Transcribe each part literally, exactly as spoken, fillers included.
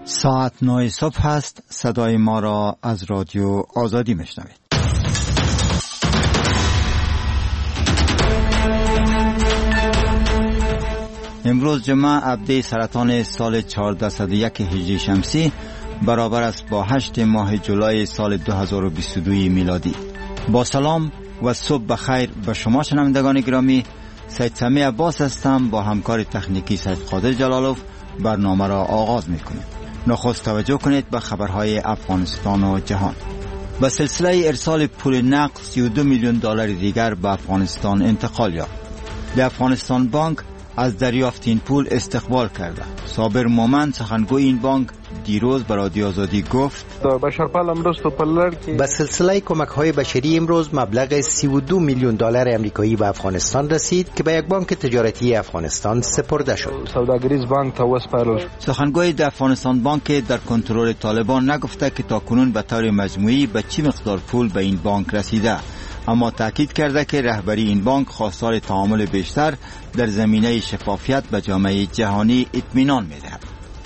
ساعت نه صبح هست. صدای ما را از رادیو آزادی میشنوید. امروز جمعه عبده سرطان سال چهارصد و یک هجری شمسی برابر است با هشت ماه جولای سال دو هزار و بیست و دو میلادی. با سلام و صبح بخیر به شما شنوندگان گرامی. سید سمی عباس هستم. با همکار تکنیکی سید قادر جلالوف برنامه را آغاز میکنیم. نخست توجه کنید به خبرهای افغانستان و جهان. به سلسله ارسال پول نقد سی و دو میلیون دلار دیگر به افغانستان انتقال یافت. به افغانستان بانک از دریافت این پول استقبال کرده. صابر مومن سخنگوی این بانک دیروز به رادیو آزادی گفت به سلسله کمک‌های بشری امروز مبلغ سی و دو میلیون دلار آمریکایی به افغانستان رسید که به یک بانک تجارتی افغانستان سپرده شد. سخنگوی د افغانستان بانک در کنترل طالبان نگفته که تاکنون به طور مجموعی به چی مقدار پول به این بانک رسیده، اما تاکید کرده که رهبری این بانک خواستار تعامل بیشتر در زمینه شفافیت به جامعه جهانی اطمینان می‌دهد.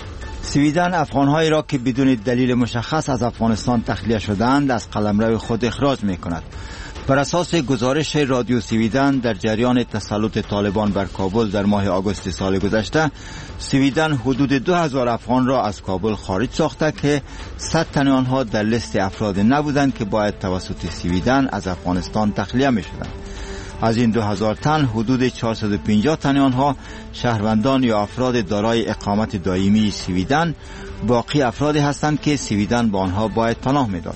سویدن افغان‌هایی را که بدون دلیل مشخص از افغانستان تخلیه شدند از قلمرو خود اخراج می‌کند. بر اساس گزارش رادیو سویدن در جریان تسلط طالبان بر کابل در ماه آگوست سال گذشته، سویدن حدود دو هزار افغان را از کابل خارج ساخته که صد تن آنها در لیست افراد نبودند که باید توسط سویدن از افغانستان تخلیه می‌شدند. از این دو هزار تن حدود چهارصد و پنجاه تن آنها شهروندان یا افراد دارای اقامت دائمی سویدن، باقی افرادی هستند که سویدن با آنها باید پناه می‌داد.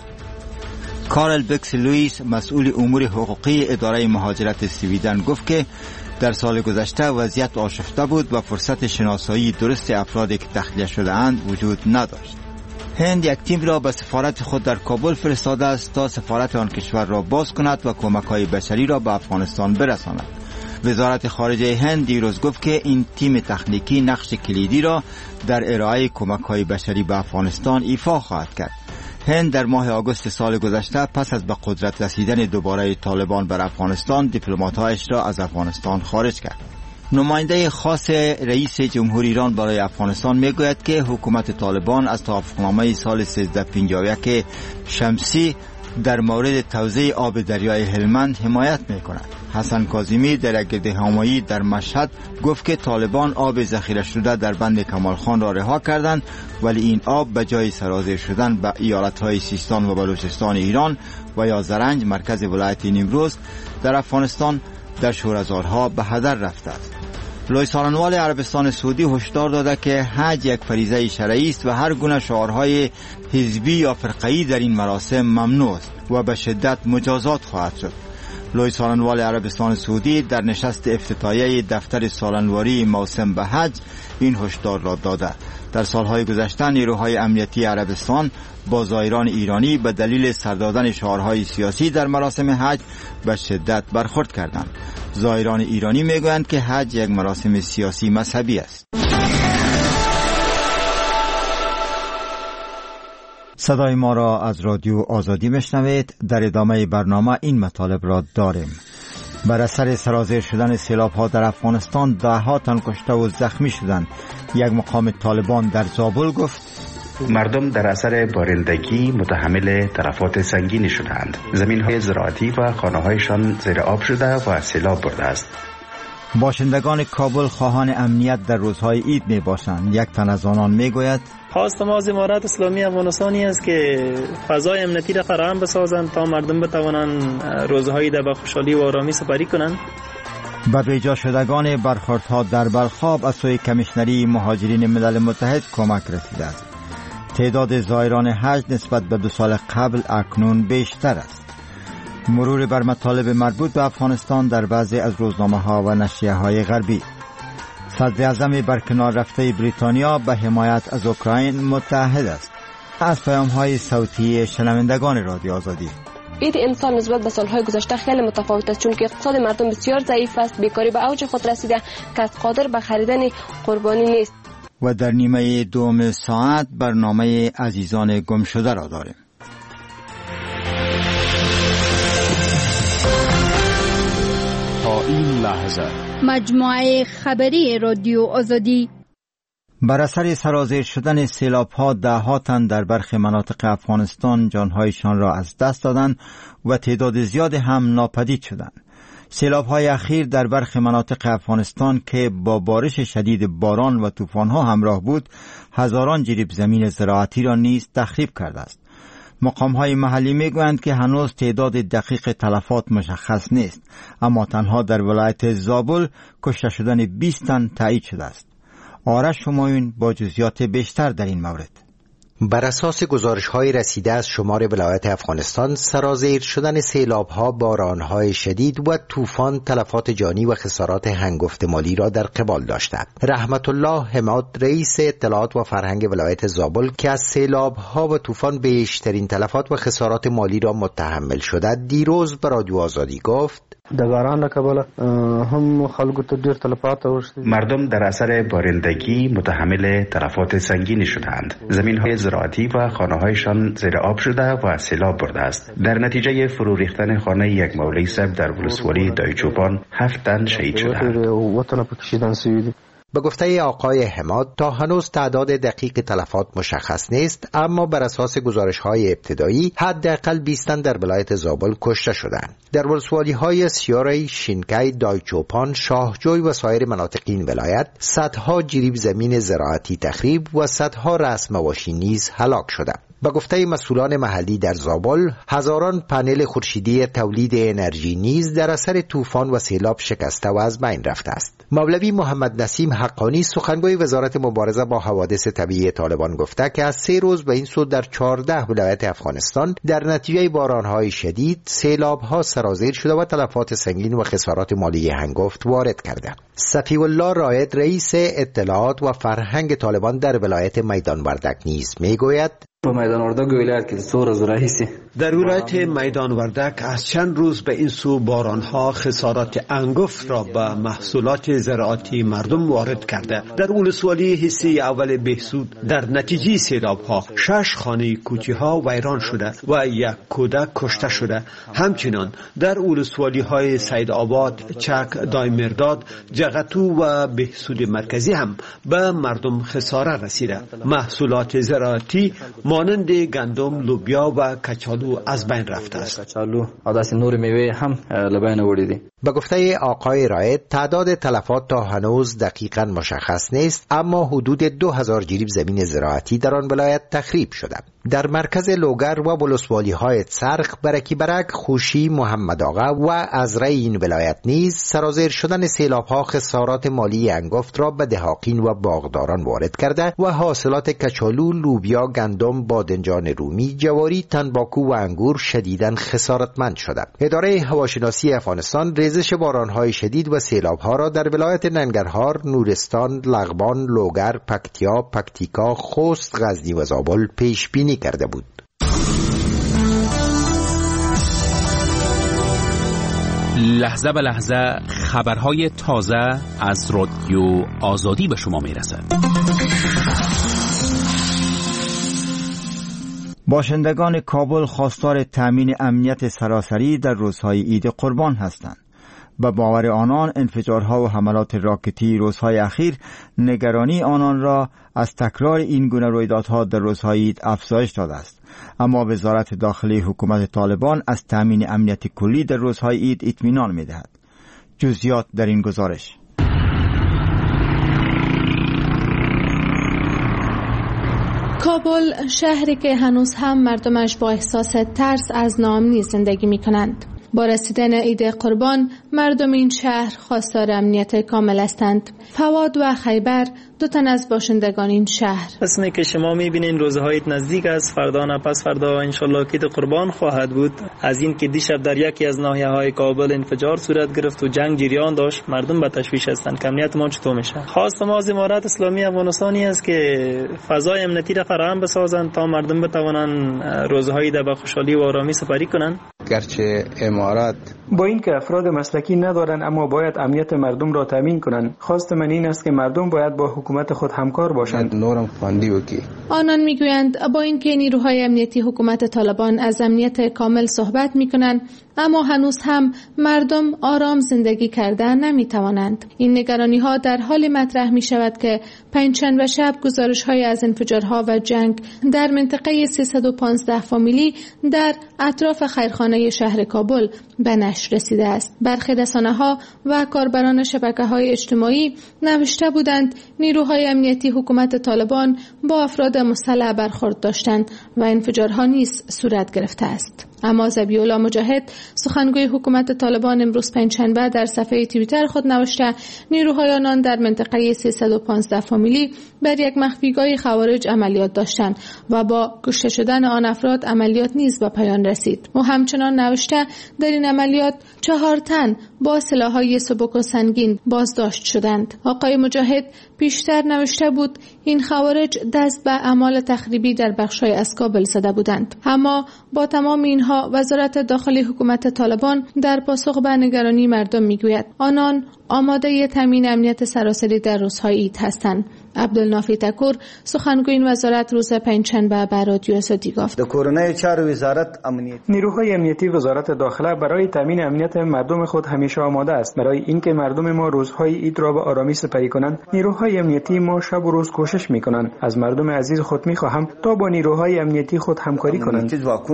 کارل بکس لوئیس مسئول امور حقوقی اداره مهاجرت سویدن گفت که در سال گذشته وضعیت آشفته بود و فرصت شناسایی درست افرادی که تخلیه شده اند وجود نداشت. هند یک تیم را به سفارت خود در کابل فرستاده است تا سفارت آن کشور را باز کند و کمک‌های بشری را به افغانستان برساند. وزارت خارجه هند دیروز گفت که این تیم تکنیکی نقش کلیدی را در ارائه کمک‌های بشری به افغانستان ایفا خواهد کرد. هند در ماه آگوست سال گذشته پس از به قدرت رسیدن دوباره طالبان بر افغانستان دیپلمات‌هایش را از افغانستان خارج کرد. نماینده خاص رئیس جمهور ایران برای افغانستان میگوید که حکومت طالبان از توافقنامه سال سیزده پنجاه و یک شمسی در مورد توزیع آب دریای هلمند حمایت میکند. حسن کاظمی در یک گردهمایی در مشهد گفت که طالبان آب ذخیره شده در بند کمال خان را رها کردند، ولی این آب به جای سرازیر شدن به ایالت‌های سیستان و بلوچستان ایران و یا زرنج مرکز ولایت نیمروز در افغانستان در شوره‌زارها به هدر رفته است. لوی سالنوال عربستان سعودی هشدار داده که حج یک فریضه شرعی است و هر گونه شعارهای حزبی یا فرقه‌ای در این مراسم ممنوع است و به شدت مجازات خواهد شد. لوی سالنوال عربستان سعودی در نشست افتتاحیه دفتر سالنواری موسم به حج این هشدار را داده. در سالهای گذشته نیروهای امنیتی عربستان با زائران ایرانی به دلیل سر دادن شعارهای سیاسی در مراسم حج به شدت برخورد کردند. زائران ایرانی میگویند که حج یک مراسم سیاسی مذهبی است. صدای ما را از رادیو آزادی میشنوید. در ادامه برنامه این مطالب را داریم. بر اثر سرازیر شدن سیلاب‌ها در افغانستان ده ها تن کشته و زخمی شدند. یک مقام طالبان در زابل گفت مردم در اثر بارندگی متحمل تلفات سنگینی شدند. زمین‌های زراعتی و خانه‌هایشان زیر آب شده و سیلاب برده است. باشندگان کابل خواهان امنیت در روزهای عید می باشند. یک تن از آنان می گوید خواست ما از امارات اسلامی افغانستانی است که فضای امنیتی را فراهم بسازند تا مردم بتوانند روزهای در خوشحالی و آرامی سپری کنند. به بیجا شدگان برخوردها در بلخاب از سوی کمیشنری مهاجرین ملل متحد کمک رسیده است. تعداد زائران حج نسبت به دو سال قبل اکنون بیشتر است. مرور بر مطالب مربوط به افغانستان در بعضی از روزنامه‌ها و نشریه‌های غربی. صدر اعظم برکنار رفته بریتانیا به حمایت از اوکراین متحد است. از پیام‌های صوتی شنوندگان رادیو آزادی. عید امسال نسبت به سالهای گذشته خیلی متفاوت است، چون که اقتصاد مردم بسیار ضعیف است، بیکاری به اوج خود رسیده، کس قادر به خریدن قربانی نیست. و در نیمه دوم ساعت برنامه عزیزان گم شده را داریم. تا این لحظه مجموعه خبری رادیو آزادی. بر اثر سرازیر شدن سیلاب‌ها ده‌ها تن در برخی مناطق افغانستان جانهایشان را از دست دادند و تعداد زیاد هم ناپدید شدند. سیلاب‌های اخیر در برخی مناطق افغانستان که با بارش شدید باران و طوفان‌ها همراه بود، هزاران جریب زمین زراعتی را نیز تخریب کرده است. مقام‌های محلی می‌گویند که هنوز تعداد دقیق تلفات مشخص نیست، اما تنها در ولایت زابل کشته شدن بیست تن تایید شده است. آرش همایون با جزئیات بیشتر در این مورد. بر اساس گزارش‌های رسیده از شمار ولایت افغانستان، سرازیر شدن سیلاب‌ها، باران‌های شدید و طوفان تلفات جانی و خسارات هنگفت مالی را در قبال داشتند. رحمت الله حماد، رئیس اطلاعات و فرهنگ ولایت زابل که از سیلاب‌ها و طوفان بیشترین تلفات و خسارات مالی را متحمل شده، دیروز به رادیو آزادی گفت: د باران له کبله هم خلکو ته ډیر تلفات اوښتي. مردم در اثر بارندگی متحمل تلفات سنگینی شدند. زمین‌های زراعتی و خانه‌هایشان زیر آب شده و سیلاب برده است. در نتیجه فرو ریختن خانه یک مولوی صاحب در ولسوالی دایچوپان هفت تن شهید شدند. وطن پکشیدن سویدی. به گفته آقای حماد، تا هنوز تعداد دقیق تلفات مشخص نیست، اما بر اساس گزارش‌های ابتدایی حداقل بیست تن در ولایت زابل کشته شدند. در ولسوالی‌های سیاری، شینکای، دایچوپان، شاهجوی و سایر مناطق این ولایت صدها جریب زمین زراعتی تخریب و صدها رأس مواشی نیز هلاک شدند. به گفته مسئولان محلی در زابل، هزاران پنل خورشیدی تولید انرژی نیز در اثر طوفان و سیلاب شکسته و از بین رفته است. مولوی محمد نسیم حقانی، سخنگوی وزارت مبارزه با حوادث طبیعی طالبان، گفته که از سه روز به این سو در چهارده ولایت افغانستان در نتیجه بارانهای شدید سیلاب‌ها سرازیر شده و تلفات سنگین و خسارات مالی هنگفت وارد کرده. صفی الله رائد، رئیس اطلاعات و فرهنگ طالبان در ولایت میدان وردک نیز میگوید: میدان وردک ولایت که سور از راهیسی در ولایت میدان وردک از چند روز به این سو بارانها خسارات انگفت را به محصولات زراعتی مردم وارد کرده. در ولسوالی حصه اول بهسود در نتیجه سیلاب‌ها شش خانه کوچی‌ها ویران شده و یک کودک کشته شده. همچنین در ولسوالی‌های سید آباد، چک، دایمرداد، جغتو و بهسود مرکزی هم به مردم خساره رسیده. محصولات زراعتی مانند گندم، لوبیا و کچالو از بین رفته است. کچالو او داسې نور میوه هم لبین وړي دي. به گفته آقای رائد، تعداد تلفات تا هنوز دقیقاً مشخص نیست، اما حدود دو هزار جریب زمین زراعتی در آن ولایت تخریب شده. در مرکز لوگر و ولسوالی های سرخ، برکی برک، خوشی، محمد آقا و ازرع این ولایت نیز سرازیر شدن سیلاب ها خسارات مالی انگفت را به دهاقین و باغداران وارد کرده و حاصلات کچالو، لوبیا، گندم، بادنجان رومی، جواری، تنباکو و انگور شدیداً خسارتمند شده. اداره هواشناسی افغانستان ریزش بارانهای شدید و سیلاب‌ها را در ولایت ننگرهار، نورستان، لغبان، لوگر، پکتیا، پکتیکا، خوست، غزنی و زابل پیش بینی کرده بود. لحظه به لحظه خبرهای تازه از رادیو آزادی به شما میرسد. باشندگان کابل خواستار تامین امنیت سراسری در روزهای عید قربان هستند. به باور آنان انفجارها و حملات راکتی روزهای اخیر نگرانی آنان را از تکرار این گونه رویدادها در روزهای عید افزایش داده است. اما وزارت داخلی حکومت طالبان از تامین امنیت کلی در روزهای عید اطمینان می‌دهد. جزئیات در این گزارش. کابل، شهری که هنوز هم مردمش با احساس ترس از ناامنی زندگی می کنند. با رسیدن عید قربان، مردم این شهر خواستار امنیت کامل هستند. فواد و خیبر، دو تن از باشندگان این شهر. اسمی که شما میبینین روزهای نزدیک است، فردا نه پس فردا انشالله عید قربان خواهد بود. از این که دیشب در یکی از ناحیه‌های کابل انفجار صورت گرفت و جنگ جریان داشت، مردم به تشویش هستند که امنیت ما چطور میشه. خواست ما از امارات اسلامی افغانستانی است که فضای امنیتی را فراهم بسازند تا مردم بتوانند روزهای در خوشحالی و آرامی سپری کنند. گرچه امارات با اینکه افراد مسلکی ندارند اما باید امنیت مردم را تامین کنند، خواست من این است که مردم باید با حکومت خود همکار باشند. نورم خواندی وکی. آنان میگویند با اینکه نیروهای امنیتی حکومت طالبان از امنیت کامل صحبت میکنند، اما هنوز هم مردم آرام زندگی کردن نمیتوانند. این نگرانی ها در حال مطرح می شود که پنجشنبه شب گزارش های از انفجارها و جنگ در منطقه سیصد و پانزده فامیلی در اطراف خیرخانه شهر کابل به نشر رسیده است. برخی رسانه‌ها و کاربران شبکه‌های اجتماعی نوشته بودند نیروهای امنیتی حکومت طالبان با افراد مسلح برخورد داشتند و انفجارها نیز صورت گرفته است. اما ذبیح‌الله مجاهد سخنگوی حکومت طالبان امروز پنجشنبه در صفحه توییتر خود نوشته نیروهای آنان در منطقه سیصد و پانزده فامیلی بر یک مخفیگاه خوارج عملیات داشتند و با کشته شدن آن افراد عملیات نیز به پایان رسید. و همچنان نوشته در این عملیات چهار تن با سلاح‌های سبک و سنگین بازداشت شدند. آقای مجاهد پیشتر نوشته بود این خوارج دست به اعمال تخریبی در بخش‌های از کابل زده بودند. اما با تمام اینها وزارت داخلی حکومت طالبان در پاسخ به نگرانی مردم میگوید آنان آماده تامین امنیت سراسری در روزهای عید هستند. عبدالنافی تکور سخنگوی این وزارت روز پنجشنبه به رادیو آزادی گفت نیروهای امنیتی وزارت داخله برای تامین امنیت مردم خود همیشه آماده است. برای اینکه مردم ما روزهای عید را به آرامی سپری کنند نیروهای امنیتی ما شب و روز کوشش میکنند. از مردم عزیز خود میخواهم تا با نیروهای امنیتی خود همکاری کنند.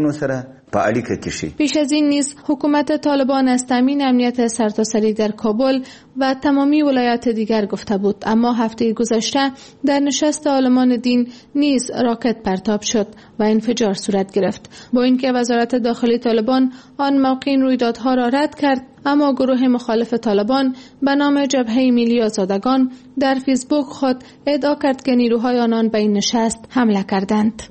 پیش از این نیز حکومت طالبان از تامین امنیت سرتاسری در کابل و تمامی ولایات دیگر گفته بود، اما هفته گذشته در نشست عالمان دین نیز راکت پرتاب شد و انفجار صورت گرفت. با اینکه وزارت داخلی طالبان آن موقع این رویدادها را رد کرد، اما گروه مخالف طالبان به نام جبهه ملی آزادگان در فیسبوک خود ادعا کرد که نیروهای آنان به این نشست حمله کردند.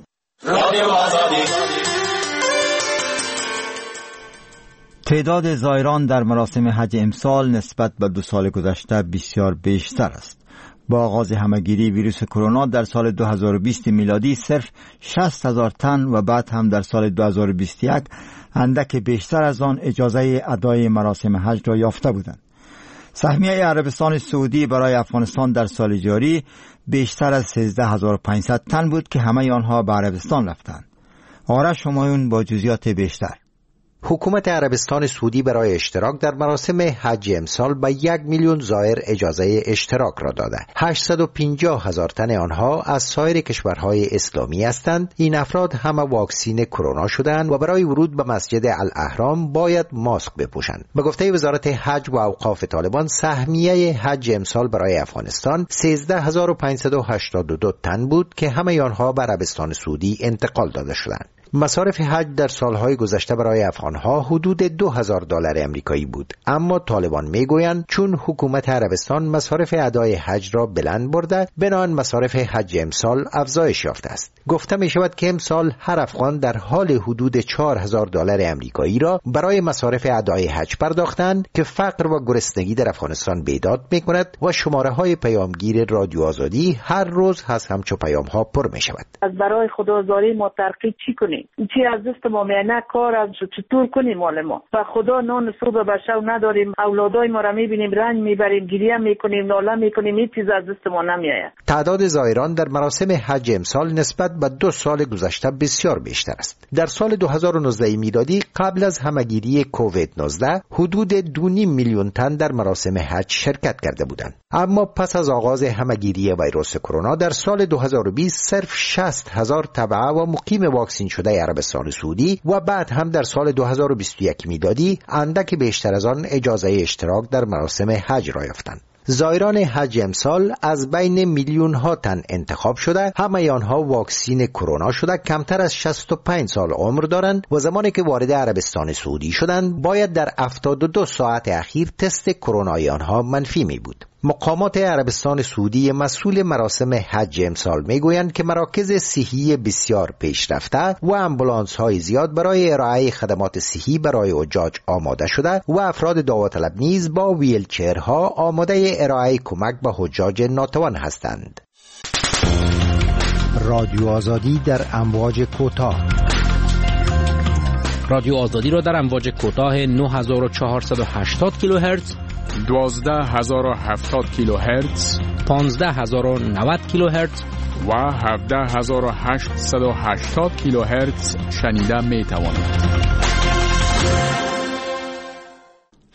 تعداد زائران در مراسم حج امسال نسبت به دو سال گذشته بسیار بیشتر است. با آغاز همهگیری ویروس کرونا در سال دو هزار و بیست میلادی صرف شصت هزار تن و بعد هم در سال دو هزار و بیست و یک اندک بیشتر از آن اجازه ادای مراسم حج را یافته بودند. سهمیه عربستان سعودی برای افغانستان در سال جاری بیشتر از سیزده هزار و پانصد تن بود که همه آنها به عربستان رفتند. آرش همایون با جزئیات بیشتر. حکومت عربستان سعودی برای اشتراک در مراسم حج امسال به یک میلیون زائر اجازه اشتراک را داده. هشتصد و پنجاه هزار تن آنها از سایر کشورهای اسلامی هستند. این افراد همه واکسین کرونا شدند و برای ورود به مسجد الاحرام باید ماسک بپوشند. به گفته وزارت حج و اوقاف طالبان سهمیه حج امسال برای افغانستان سیزده هزار و پانصد و هشتاد و دو تن بود که همه آنها به عربستان سعودی انتقال داده شدند. مصارف حج در سالهای گذشته برای افغانها حدود دو هزار دلار امریکایی بود، اما طالبان میگویند چون حکومت عربستان مصارف ادای حج را بلند برده، بنابراین مصارف حج امسال افزایش یافته است. گفته می شود که امسال هر افغان در حال حدود چهار هزار دلار امریکایی را برای مصارف ادای حج پرداختند که فقر و گرسنگی در افغانستان بیداد می کند و شماره های پیامگیر رادیو آزادی هر روز از همچو پیام ها پر می شود. از برای خدازاری ما ترقی چی کنیم؟ چی از دست ما میانه کار از چطور کنیم مال ما و خدا نان صبح به شب نداریم، اولادای ما را میبینیم رنج میبریم، گریه میکنیم، ناله میکنیم، هیچ چیز از دست ما نمیآید. تعداد زائران در مراسم حج امسال نسبت به دو سال گذشته بسیار بیشتر است. در سال دو هزار و نوزده میلادی قبل از همهگیری کووید نوزده حدود دو و نیم میلیون تن در مراسم حج شرکت کرده بودند، اما پس از آغاز همهگیری ویروس کرونا در سال دو هزار و بیست صرف شصت هزار تبع و مقیم واکسین شده عربستان سعودی و بعد هم در سال دو هزار و بیست و یک میلادی اندک بیشتر از آن اجازه اشتراک در مراسم حج را یافتند. زائران حج امسال از بین میلیون ها تن انتخاب شده، همه آنها واکسین کرونا شده، کمتر از شصت و پنج سال عمر دارند و زمانی که وارد عربستان سعودی شدند باید در هفتاد و دو ساعت اخیر تست کرونای آنها منفی می بود. مقامات عربستان سعودی مسئول مراسم حج امسال میگویند که مراکز صحی بسیار پیشرفته و آمبولانس های زیاد برای ارائه خدمات صحی برای حجاج آماده شده و افراد دعوطلب نیز با ویلچرها آماده ارائه کمک به حجاج ناتوان هستند. رادیو آزادی در امواج کوتاه. رادیو آزادی را در امواج کوتاه نه هزار و چهارصد و هشتاد کیلوهرتز، دوازده هزار و هفتاد کیلوهرتز، پانزده هزار و نود کیلوهرتز و هفده هزار و هشتصد و هشتاد کیلوهرتز شنیده می توانید.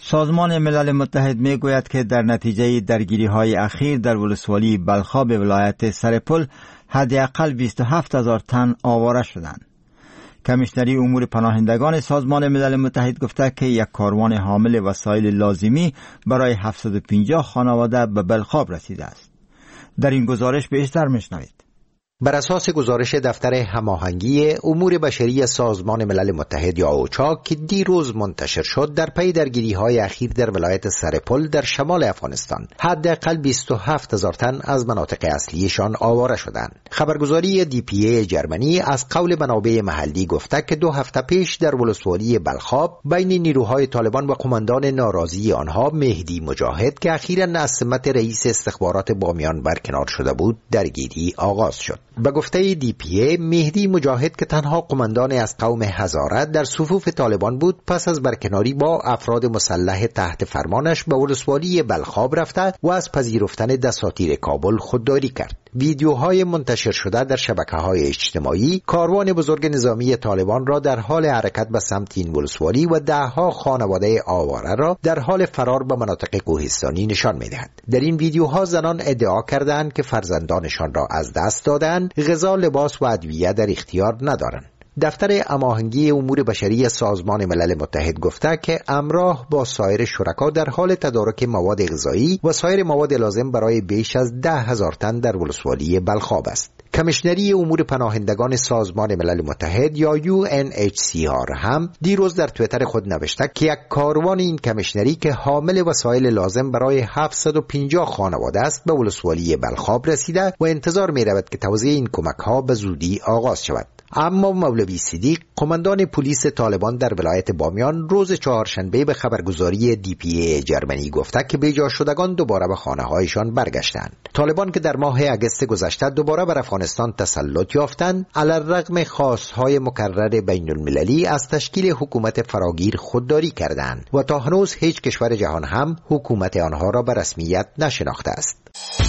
سازمان ملل متحد می گوید که در نتیجه درگیری های اخیر در ولسوالی بلخاب ولایت سرپل حداقل بیست و هفت هزار تن آواره شدند. کمیشنری امور پناهندگان سازمان ملل متحد گفته که یک کاروان حامل وسایل لازمی برای هفتصد و پنجاه خانواده به بلخاب رسیده است. در این گزارش بیشتر میشنوید. بر اساس گزارش دفتر هماهنگی امور بشری سازمان ملل متحد یا اوچا که دیروز منتشر شد، در پی درگیری‌های اخیر در ولایت سرپل در شمال افغانستان حداقل بیست و هفت هزار تن از مناطق اصلیشان آواره شدند. خبرگزاری دی پی ای جرمنی از قول منابع محلی گفته که دو هفته پیش در ولسوالی بلخاب بین نیروهای طالبان و قماندان ناراضی آنها مهدی مجاهد که اخیراً از سمت رئیس استخبارات بامیان برکنار شده بود درگیری آغاز شد. به گفته دی پی ای، مهدی مجاهد که تنها قماندان از قوم هزاره در صفوف طالبان بود، پس از برکناری با افراد مسلح تحت فرمانش به ولسوالی بلخاب رفته و از پذیرفتن دساتیر کابل خودداری کرد. ویدیوهای منتشر شده در شبکه‌های اجتماعی کاروان بزرگ نظامی طالبان را در حال حرکت به سمت این ولسوالی و دهها خانواده آواره را در حال فرار به مناطق کوهستانی نشان می‌دهد. در این ویدیوها زنان ادعا کردند که فرزندانشان را از دست دادند، غذا، لباس و ادویه در اختیار ندارند. دفتر هماهنگی امور بشری سازمان ملل متحد گفته که همراه با سایر شرکا در حال تدارک مواد غذایی و سایر مواد لازم برای بیش از ده هزار تن در ولسوالی بلخاب است. کمیشنری امور پناهندگان سازمان ملل متحد یا یو ان اچ سی آر هم دیروز در توییتر خود نوشته که یک کاروان این کمیشنری که حامل وسایل لازم برای هفتصد و پنجاه خانواده است به ولسوالی بلخاب رسیده و انتظار می رود که توزیع این کمک ها به زودی آغاز شود. اما مولوی صدیق، قماندان پلیس طالبان در ولایت بامیان، روز چهارشنبه به خبرگزاری دی پی ای جرمنی گفته که بیجا شدگان دوباره به خانه هایشان برگشتند. طالبان که در ماه اگست گذشته دوباره بر افغانستان تسلط یافتند، علیرغم خواستهای مکرر بین المللی از تشکیل حکومت فراگیر خودداری کردند و تا هنوز هیچ کشور جهان هم حکومت آنها را به رسمیت نشناخته است.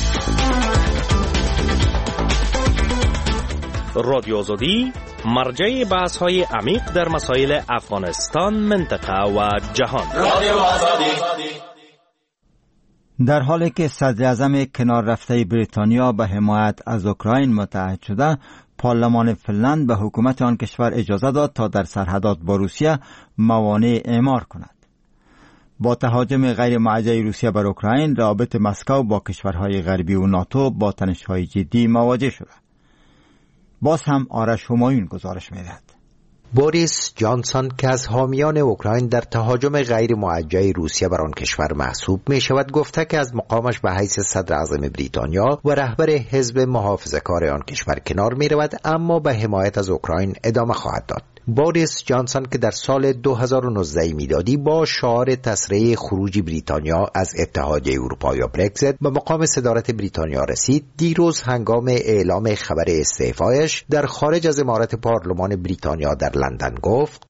رادیو آزادی مرجع بحث های عمیق در مسائل افغانستان، منطقه و جهان. رادیو آزادی. در حالی که صدر اعظم کنار رفته بریتانیا به حمایت از اوکراین متحد شده، پارلمان فنلند به حکومت آن کشور اجازه داد تا در سرحدات با روسیه موانع اعمار کند. با تهاجم غیر موجه روسیه بر اوکراین، روابط مسکو با کشورهای غربی و ناتو با تنش‌های جدی مواجه شده. باز هم آرش همایون گزارش می‌دهد. بوریس جانسون که از حامیان اوکراین در تهاجم غیر موجه روسیه بر آن کشور محسوب می شود، گفته که از مقامش به حیث صدر اعظم بریتانیا و رهبر حزب محافظه‌کار آن کشور کنار می رود، اما به حمایت از اوکراین ادامه خواهد داد. بوریس جانسون که در سال دو هزار و نوزده میلادی با شعار تسریع خروج بریتانیا از اتحادیه اروپا یا برگزیت به مقام صدارت بریتانیا رسید، دیروز هنگام اعلام خبر استعفایش در خارج از عمارت پارلمان بریتانیا در لندن گفت: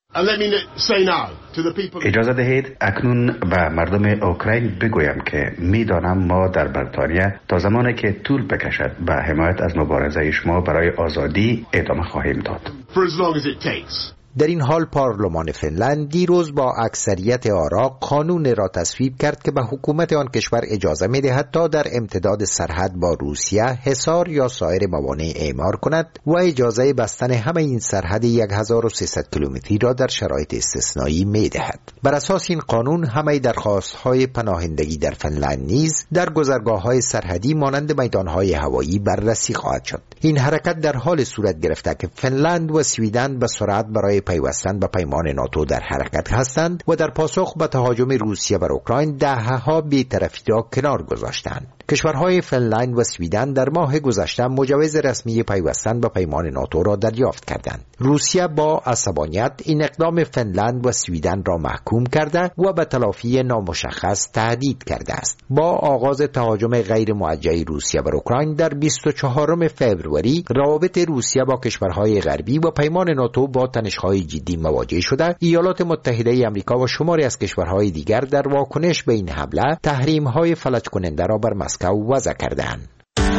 اجازه دهید اکنون به مردم اوکراین بگویم که میدانم ما در بریتانیا تا زمانی که طول بکشد به حمایت از مبارزه شما برای آزادی ادامه خواهیم داد. در این حال پارلمان فنلند دیروز با اکثریت آرا قانون را تصویب کرد که به حکومت آن کشور اجازه می‌دهد تا در امتداد سرحد با روسیه حصار یا سایر موانع اعمار کند و اجازه بستن همه این سرحد هزار و سیصد کیلومتری را در شرایط استثنایی می‌دهد. بر اساس این قانون همه درخواست‌های پناهندگی در فنلند نیز در گذرگاه‌های سرحدی مانند میدان‌های هوایی بررسی خواهد شد. این حرکت در حال صورت گرفته که فنلند و سویدن به سرعت برای پیوستن به پیمان ناتو در حرکت هستند و در پاسخ به تهاجم روسیه بر اوکراین دهه‌ها بی‌طرفی را کنار گذاشتند. کشورهای فنلند و سویدن در ماه گذشته مجوز رسمی پیوستن به پیمان ناتو را دریافت کردند. روسیه با عصبانیت این اقدام فنلند و سویدن را محکوم کرده و به تلافی نامشخص تهدید کرده است. با آغاز تهاجم غیر موجه روسیه بر اوکراین در بیست و چهارم فوریه، روابط روسیه با کشورهای غربی و پیمان ناتو با تنش‌های جدی مواجه شده. ایالات متحده آمریکا و شماری از کشورهای دیگر در واکنش به این حمله تحریم‌های فلج کننده را بر مسکو وضع کردند.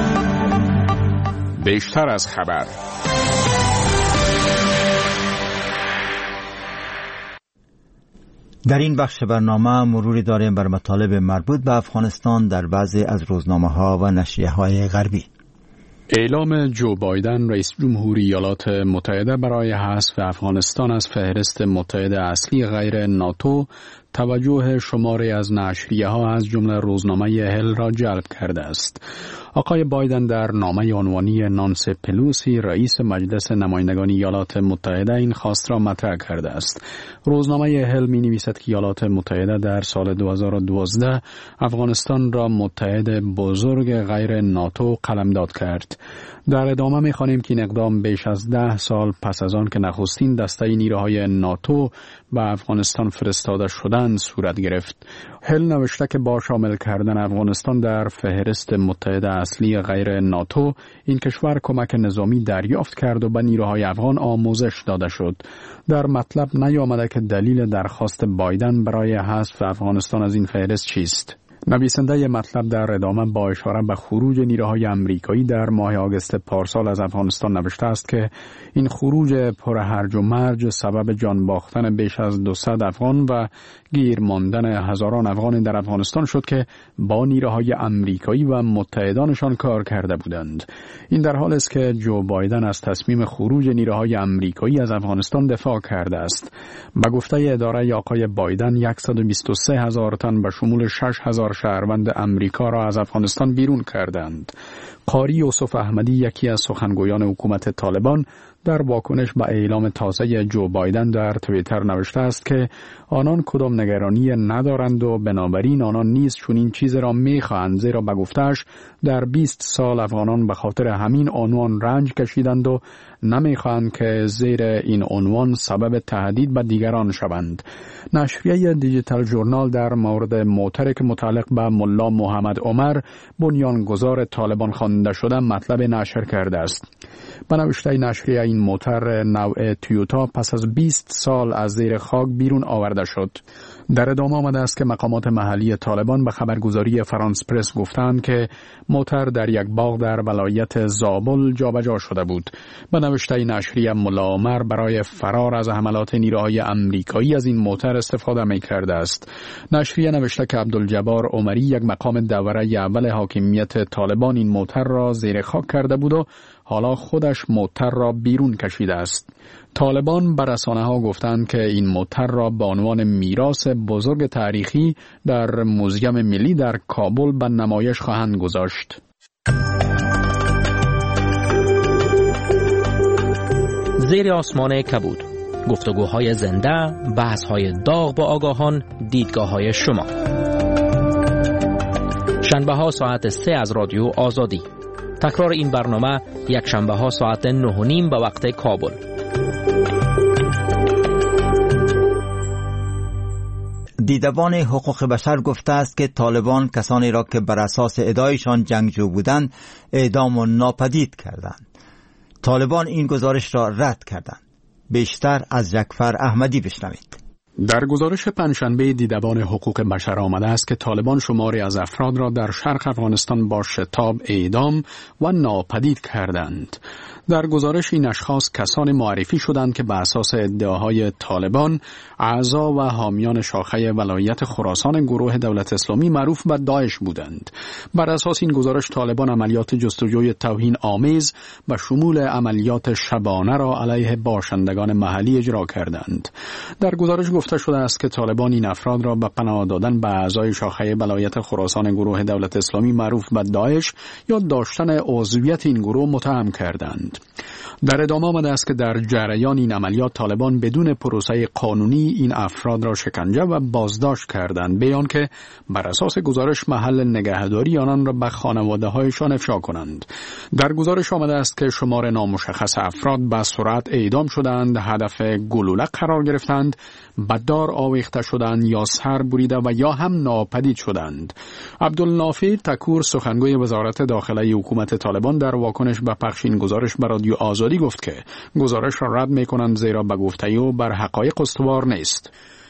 بیشتر از خبر. در این بخش برنامه مروری داریم بر مطالب مربوط به افغانستان در بعضی از روزنامه‌ها و نشریه‌های غربی. اعلام جو بایدن رئیس جمهوری ایالات متحده برای حذف افغانستان از فهرست متحد اصلی غیر ناتو توجه شماری از نشریه‌ها از جمله روزنامه هل را جلب کرده است. آقای بایدن در نامه عنوانی نانسی پلوسی رئیس مجلس نمایندگان ایالات متحده این خواست را مطرح کرده است. روزنامه هل می نویسد که ایالات متحده در سال دو هزار و دوازده افغانستان را متحد بزرگ غیر ناتو قلمداد کرد. در ادامه می خوانیم که این اقدام بیش از ده سال پس از آن که نخستین دسته نیروهای ناتو به افغانستان فرستاده شدند صورت گرفت. هل نوشته که با شامل کردن افغانستان در فهرست متحد اصلی غیر ناتو این کشور کمک نظامی دریافت کرد و به نیروهای افغان آموزش داده شد. در مطلب نیامده که دلیل درخواست بایدن برای حذف افغانستان از این فهرست چیست. نویسنده مطلب در ادامه با اشاره به خروج نیروهای امریکایی در ماه آگوست پارسال از افغانستان نوشته است که این خروج پر هرج و مرج سبب جان باختن بیش از دویست افغان و گیر ماندن هزاران افغان در افغانستان شد که با نیروهای امریکایی و متحدانشان کار کرده بودند. این در حالی است که جو بایدن از تصمیم خروج نیروهای امریکایی از افغانستان دفاع کرده است. به گفته اداره آقای بایدن صد و بیست و سه هزار تن به شمول شش هزار شهروند امریکا را از افغانستان بیرون کردند. قاری یوسف احمدی یکی از سخنگویان حکومت طالبان در واکنش به اعلام تازه جو بایدن در توییتر نوشته است که آنان کدام نگرانی ندارند و بنابراین آنان نیز چنین چیز را می‌خواهند، زیرا به گفته‌اش در بیست سال افغانان به خاطر همین عنوان رنج کشیدند و نمی‌خواهند که زیر این عنوان سبب تهدید به دیگران شوند. نشریه دیجیتال ژورنال در مورد موتری که متعلق به ملا محمد عمر بنیانگذار طالبان خوانده شده مطلب نشر کرده است. به نوشته نشریه این موتر نوع تویوتا پس از بیست سال از زیر خاک بیرون آورده شد. در ادامه آمده است که مقامات محلی طالبان به خبرگزاری فرانس پرس گفتند که موتر در یک باغ در ولایت زابل جابجا شده بود. به نوشته نشریه ملا عمر برای فرار از حملات نیروهای امریکایی از این موتر استفاده می کرده است. نشریه نوشته که عبدالجبار عمری یک مقام دوره اول حاکمیت طالبان این موتر را زیر خاک کرده بود و حالا خودش موتر را بیرون کشیده است. طالبان بر رسانه‌ها گفتند که این موتر را به عنوان میراث بزرگ تاریخی در موزیم ملی در کابل به نمایش خواهند گذاشت. زیر آسمان کبود، گفتگوهای زنده، بحث‌های داغ با آگاهان، دیدگاه‌های شما. شنبه‌ها ساعت سه از رادیو آزادی. تکرار این برنامه یک شنبه ها ساعت نه و نیم به وقت کابل. دیدبان حقوق بشر گفته است که طالبان کسانی را که بر اساس ادعایشان جنگجو بودند اعدام و ناپدید کردند. طالبان این گزارش را رد کردند. بیشتر از جعفر احمدی بشنوید. در گزارش پنجشنبه دیدبان حقوق بشر آمده است که طالبان شماری از افراد را در شرق افغانستان با شتاب اعدام و ناپدید کردند. در گزارش این اشخاص کسانی معرفی شدند که به اساس ادعاهای طالبان اعضا و حامیان شاخه ولایت خراسان گروه دولت اسلامی معروف به داعش بودند. بر اساس این گزارش طالبان عملیات جستجوی توهین آمیز به شمول عملیات شبانه را علیه باشندگان محلی اجرا کردند. در گزارش گفته شده است که طالبان این افراد را به پناه دادن به اعضای شاخه ولایت خراسان گروه دولت اسلامی معروف به داعش یا داشتن عضویت این گروه متهم کردند. در ادامه آمده است که در جریان این عملیات طالبان بدون پروسه قانونی این افراد را شکنجه و بازداشت کردند، بیان که بر اساس گزارش محل نگهداری آنان را به خانواده‌هایشان افشا کنند. در گزارش آمده است که شمار نامشخص افراد به سرعت اعدام شدند، هدف گلوله قرار گرفتند، به دار آویخته شدند یا سر بریده و یا هم ناپدید شدند. عبدالنافع تکور سخنگوی وزارت داخله حکومت طالبان در واکنش به پخش این گزارش به رادیو آزادی گفت که گزارش را رد می‌کنند زیرا به گفته او بر حقایق استوار نیست.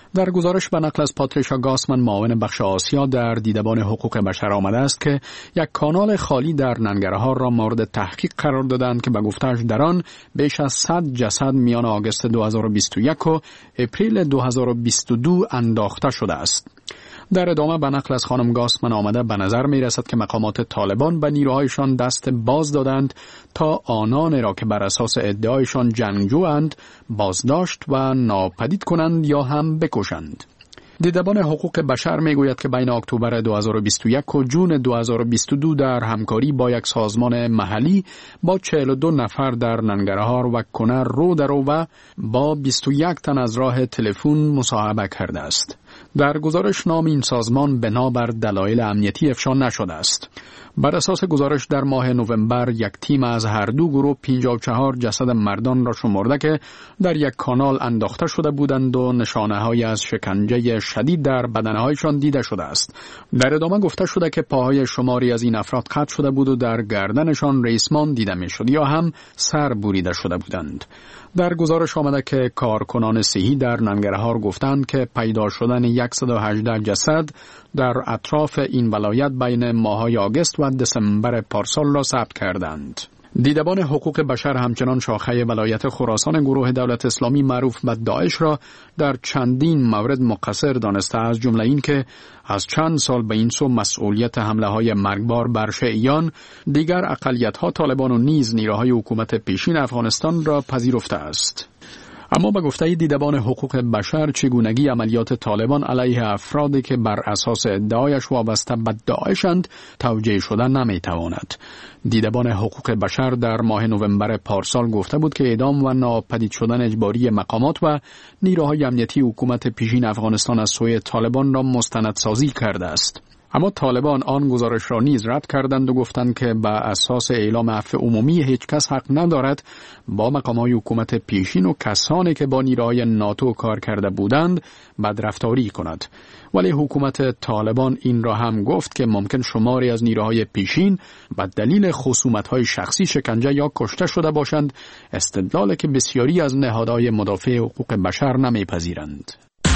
در گزارش به نقل از پاتریشا گاسمن معاون بخش آسیا در دیدبان حقوق بشر آمده است که یک کانال خالی در ننگرهار را مورد تحقیق قرار دادند که به گفته‌اش در آن بیش از صد جسد میان آگوست دو هزار و بیست و یک و اپریل دو هزار و بیست و دو انداخته شده است. در ادامه به نقل از خانم گاسمن آمده به نظر می رسد که مقامات طالبان به نیروهایشان دست باز دادند تا آنان را که بر اساس ادعایشان جنگجویند بازداشت و ناپدید کنند یا هم بکشند. دیدبان حقوق بشر می گوید که بین اکتبر دو هزار و بیست و یک و جون دو هزار و بیست و دو در همکاری با یک سازمان محلی با چهل و دو نفر در ننگرهار و کنر رو در رو و با بیست و یک تن از راه تلفن مصاحبه کرده است. در گزارش نام این سازمان بنابر دلایل امنیتی افشا نشده است. بر اساس گزارش در ماه نوامبر یک تیم از هر دو گروه پنجاه و چهار جسد مردان را شمرده که در یک کانال انداخته شده بودند و نشانه‌های از شکنجه شدید در بدنهایشان دیده شده است. در ادامه گفته شده که پاهای شماری از این افراد قطع شده بود و در گردنشان ریسمان دیده می‌شد یا هم سر بریده شده بودند. در گزارش آمده که کارکنان صحی در ننگرهار گفتند که پیدا شدن صد و هجده جسد در اطراف این ولایت بین ماه‌های آگوست و دسامبر پارسال را ثبت کردند. دیدبان حقوق بشر همچنان شاخه ولایت خراسان گروه دولت اسلامی معروف به داعش را در چندین مورد مقصر دانسته، از جمله این که از چند سال به این سو مسئولیت حمله های مرگبار بر شیعیان، دیگر اقلیت‌ها طالبان و نیز نیروهای حکومت پیشین افغانستان را پذیرفته است. اما به گفته دیدبان حقوق بشر چگونگی عملیات طالبان علیه افرادی که بر اساس ادعایش وابسته به داعشند توجیه شدن نمیتواند. دیدبان حقوق بشر در ماه نوامبر پارسال گفته بود که اعدام و ناپدید شدن اجباری مقامات و نیروهای امنیتی حکومت پیشین افغانستان از سوی طالبان را مستندسازی کرده است. اما طالبان آن گزارش را نیز رد کردند و گفتند که به اساس اعلام عفو عمومی هیچ کس حق ندارد با مقامات حکومت پیشین و کسانی که با نیروهای ناتو کار کرده بودند بدرفتاری کند. ولی حکومت طالبان این را هم گفت که ممکن شماری از نیروهای پیشین به دلیل خصومت‌های شخصی شکنجه یا کشته شده باشند، استدلالی که بسیاری از نهادهای مدافع حقوق بشر نمیپذیرند.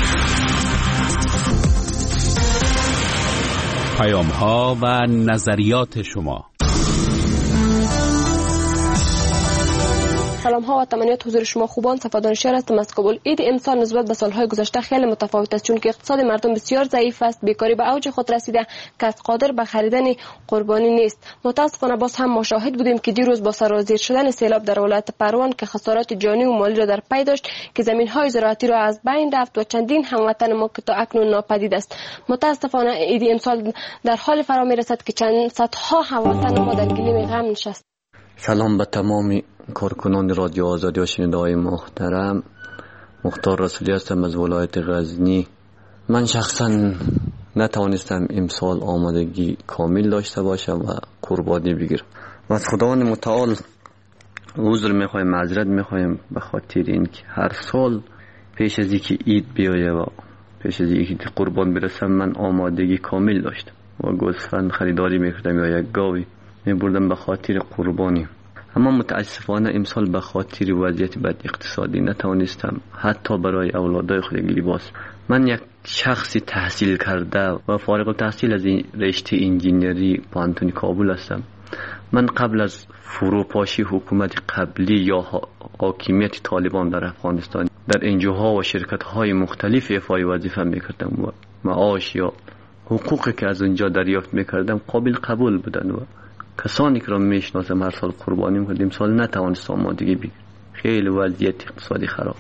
پیام ها و نظریات شما. سلام ها و تمنیات حضور شما خوبان. صفادان شهر هستم از کابل. عید امسال نسبت به سالهای گذشته خیلی متفاوت است، چون که اقتصاد مردم بسیار ضعیف است، بیکاری به اوج خود رسیده، کس قادر به خریدن قربانی نیست. متاسفانه باز هم ما شاهد بودیم که دیروز با سرازیر شدن سیلاب در ولایت پروان که خسارات جانی و مالی را در پی داشت که زمین های زراعتی را از بین رفت و چندین هموطن ما که تا اکنون ناپدید است. متاسفانه عید امسال در حال فرا می رسد که چند صدها هموطن ما در گلیم غم نشست. سلام به تمام کارکنان رادیو آزادی و شنونده‌های محترم. مختار رسولی هستم از ولایت غزنی. من شخصا نتوانستم امسال آمادگی کامل داشته باشم و قربانی بگیرم و از خداوند متعال عذر میخوایم، معذرت میخوایم به خاطر اینکه هر سال پیش از اینکه عید بیایه و پیش از اینکه قربان برسم من آمادگی کامل داشتم و گوسفند خریداری میکردم یا یک گاوی میبردم به خاطر قربانی. اما متاسفانه امسال به خاطر وضعیت بد اقتصادی نتوانستم حتی برای اولادای خود لباس. من یک شخصی تحصیل کرده و فارغ التحصیل از این رشته انجینری پانتون کابل هستم. من قبل از فروپاشی حکومت قبلی یا حاکمیت طالبان در افغانستان در انجوها و شرکت‌های مختلف ایفای وظیفه میکردم و معاش یا حقوقی که از اونجا دریافت میکردم قابل قبول بودن و کسانی که را میشناسم هر سال قربانی میکردیم. سال نتوانست آمادگی بگیر، خیلی وضعیت اقتصادی خراب.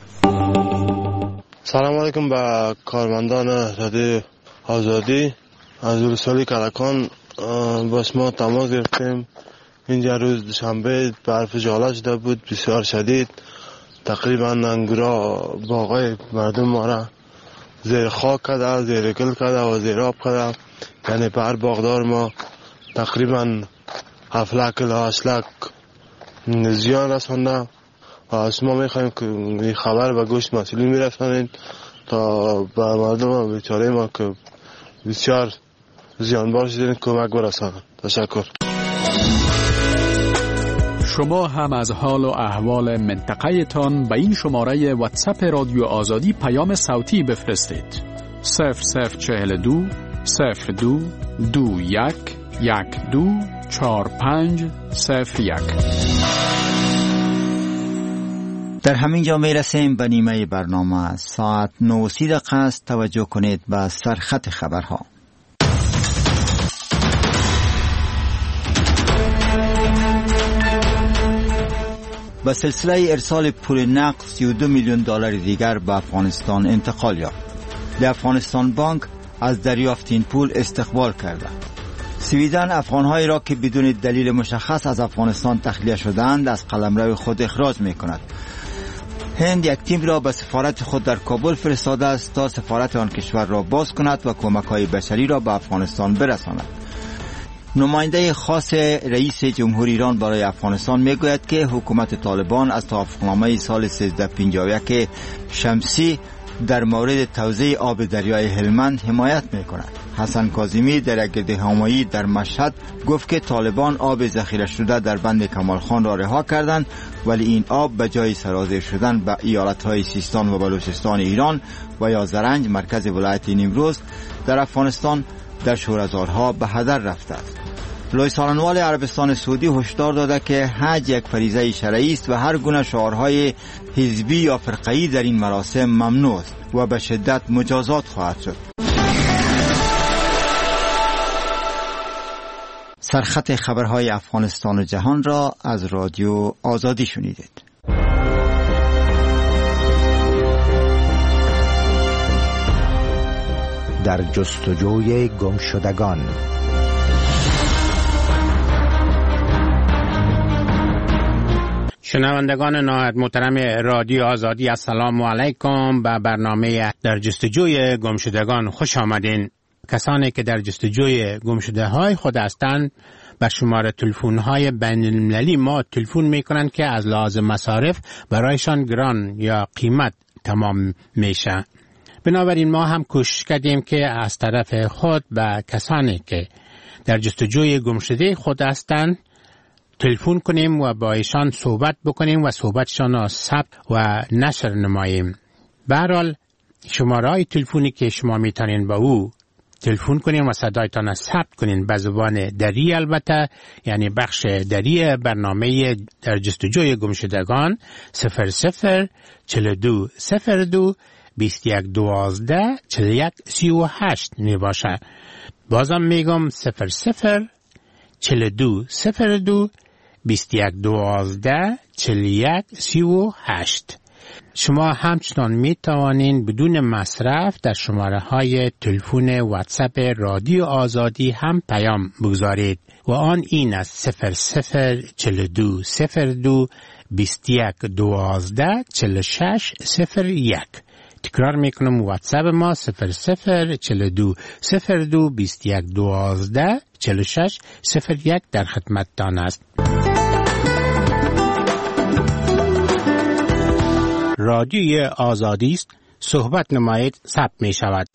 سلام علیکم به کارمندان رادیو آزادی. از رسولی کلکان باش ما تماس گرفتیم. اینجا روز دوشنبه برف ژاله شده بود بسیار شدید، تقریبا انگورا باغای مردم ما را زیر خاک کرده، زیر گل کرده و زیر آب کرده. یعنی بر باغدار ما تقریبا هفت لک تا هشت لک زیان رسانده و از ما میخوایم که این خبر به گوش مسئولین میرسانید تا به مردم بیچاره ما که بسیار زیان بار شدین کمک برسانند. تشکر. شما هم از حال و احوال منطقه تان به این شماره واتساپ رادیو آزادی پیام صوتی بفرستید. صفر صفر چهل دو صفر دو دو یک یک دو چهار پنج صفر یک. در همین جا می رسیم به نیمه برنامه. ساعت نه و سی دقیقه است. توجه کنید به سرخط خبرها. به سلسله ارسال پول نقد سی و دو میلیون دلار دیگر به افغانستان انتقال یافت. در افغانستان بانک از دریافت این پول استقبال کرده. سویدن افغانهایی را که بدون دلیل مشخص از افغانستان تخلیه شدند از قلمرو خود اخراج می کند. هند یک تیم را به سفارت خود در کابل فرستاده است تا سفارت آن کشور را باز کند و کمک‌های بشری را به افغانستان برساند. نماینده خاص رئیس جمهور ایران برای افغانستان میگوید که حکومت طالبان از توافقنامه سال سیزده پنجاه و یک شمسی در مورد توزیع آب دریای هلمند حمایت میکند. حسن کاظمی در گردهمایی در مشهد گفت که طالبان آب ذخیره شده در بند کمال خان را رها کردند، ولی این آب به جای سرازیر شدن به ایالت‌های سیستان و بلوچستان ایران و یا زرنج مرکز ولایت نیمروز در افغانستان در شوره‌زارها به هدر رفته است. لوی سالنوال عربستان سعودی هشدار داده که حج یک فریضه شرعی است و هر گونه شعارهای حزبی یا فرقه‌ای در این مراسم ممنوع است و به شدت مجازات خواهد شد. سرخط خبرهای افغانستان و جهان را از رادیو آزادی شنیدید. در جستجوی گمشدگان. شنوندگان نهایت محترم رادیو آزادی، السلام علیکم. به برنامه در جستجوی گمشدگان خوش آمدین. کسانی که در جستجوی گمشده های خود هستند به شماره تلفن های بین المللی ما تلفن می کنند که از لحاظ مصارف برایشان گران یا قیمت تمام میشه. بنابراین ما هم کوشش کردیم که از طرف خود به کسانی که در جستجوی گمشده خود هستند تلفن کنیم و با ایشان صحبت بکنیم و صحبتشان را ثبت و نشر نماییم. به هر حال شماره های تلفنی که شما میتونین با او تلفن کنین و صدایتان را ثبت کنین به زبان دری، البته یعنی بخش دری برنامه در جستجوی گمشدگان صفر صفر چهل دو صفر دو بیست یک دوازده چهل یک سی و هشت می باشه. بازم میگم صفر صفر چهل دو صفر دو بیست یک دوازده چهل یک سی و هشت. شما همچنان می توانین بدون مصرف در شماره های تلفن واتساپ رادیو آزادی هم پیام بگذارید و آن این است صفر صفر چهل دو صفر دو بیست یک دوازده چهل شش صفر یک. تکرار میکنم واتساپ ما صفر صفر چهل دو صفر دو بیست یک دوازده چهل شش صفر یک در خدمتتان است. رادیوی آزادی است، صحبت نمایید، ثبت می شود.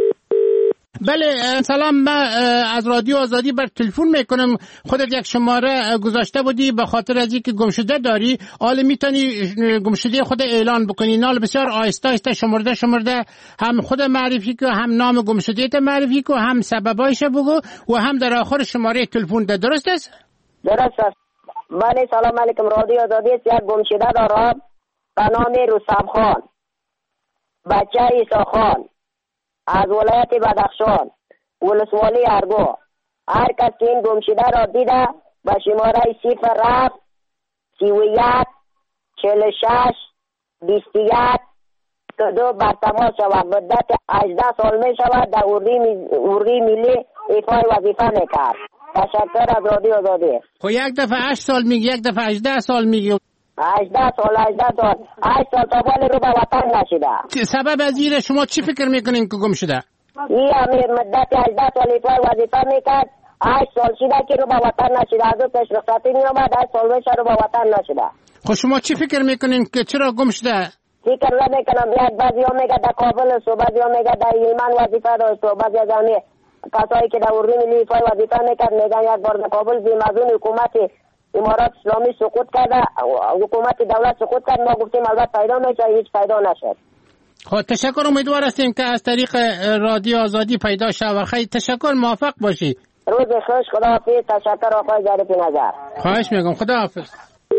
بله سلام، من از رادیو آزادی بر تلفن میکنم. خودت یک شماره گذاشته بودی به خاطر از اینکه گمشده داری، حالا میتونی گمشده خود اعلان بکنی. نال بسیار آهسته آهسته شمرده شمرده هم خود معرفی کو، هم نام گمشده ت معرفی کو، هم سببایش بگو و هم در آخر شماره تلفن ده. درست است؟ درست است. بله سلام علیکم. رادیو آزادی است. یک گمشده دارم به نام رستم خان، بچه عیسی خان، از ولایت بدخشان، ولسوالی ارگو. هر کس که این گمشده را دیده به شماره صفر هفت سی و یک چهل شش بیست یک دو بر تماس شود. مدت هجده سال می شود در اردوی ملی ایفای وظیفه میکرد. تشکر از رادیو آزادی. خب یک دفعه هشت سال میگی، یک دفعه هجده سال میگی. هجده سال هجده سال هشت سال تا بالی رو به وطن نشده. سبب از این شما چی فکر میکنین که گم شده؟ این امیر مدت هجده سال ایفای وظیفه میکرد، هشت سال شده که رو به وطن نشده. از اون پیش رخصتی میامد، هشت سال میشه رو به وطن نشده. خب شما چی فکر میکنین که چرا گم شده؟ فکر نمیکنم. یک بعضی ها میگه در کابل است و بعضی ها میگه در هلمند وظیفه داشت و بعضی از همه کسایی که در اردوی ملی ایفای وظیفه میکرد میگن یک بار در کابل بیم از اون حکومت امارات اسلامی سقوط کرده، حکومت دولت سقوط کرد. ما گفتیم البته پیدا میشه، هیچ پیدا نشد. خب تشکر، امیدوار هستیم که از طریق رادیو آزادی پیدا شود. خیلی تشکر، موفق باشی. روز خوش، خداحافظ. تشکر آقای ظریف نظر. خواهش میکنم، خداحافظ.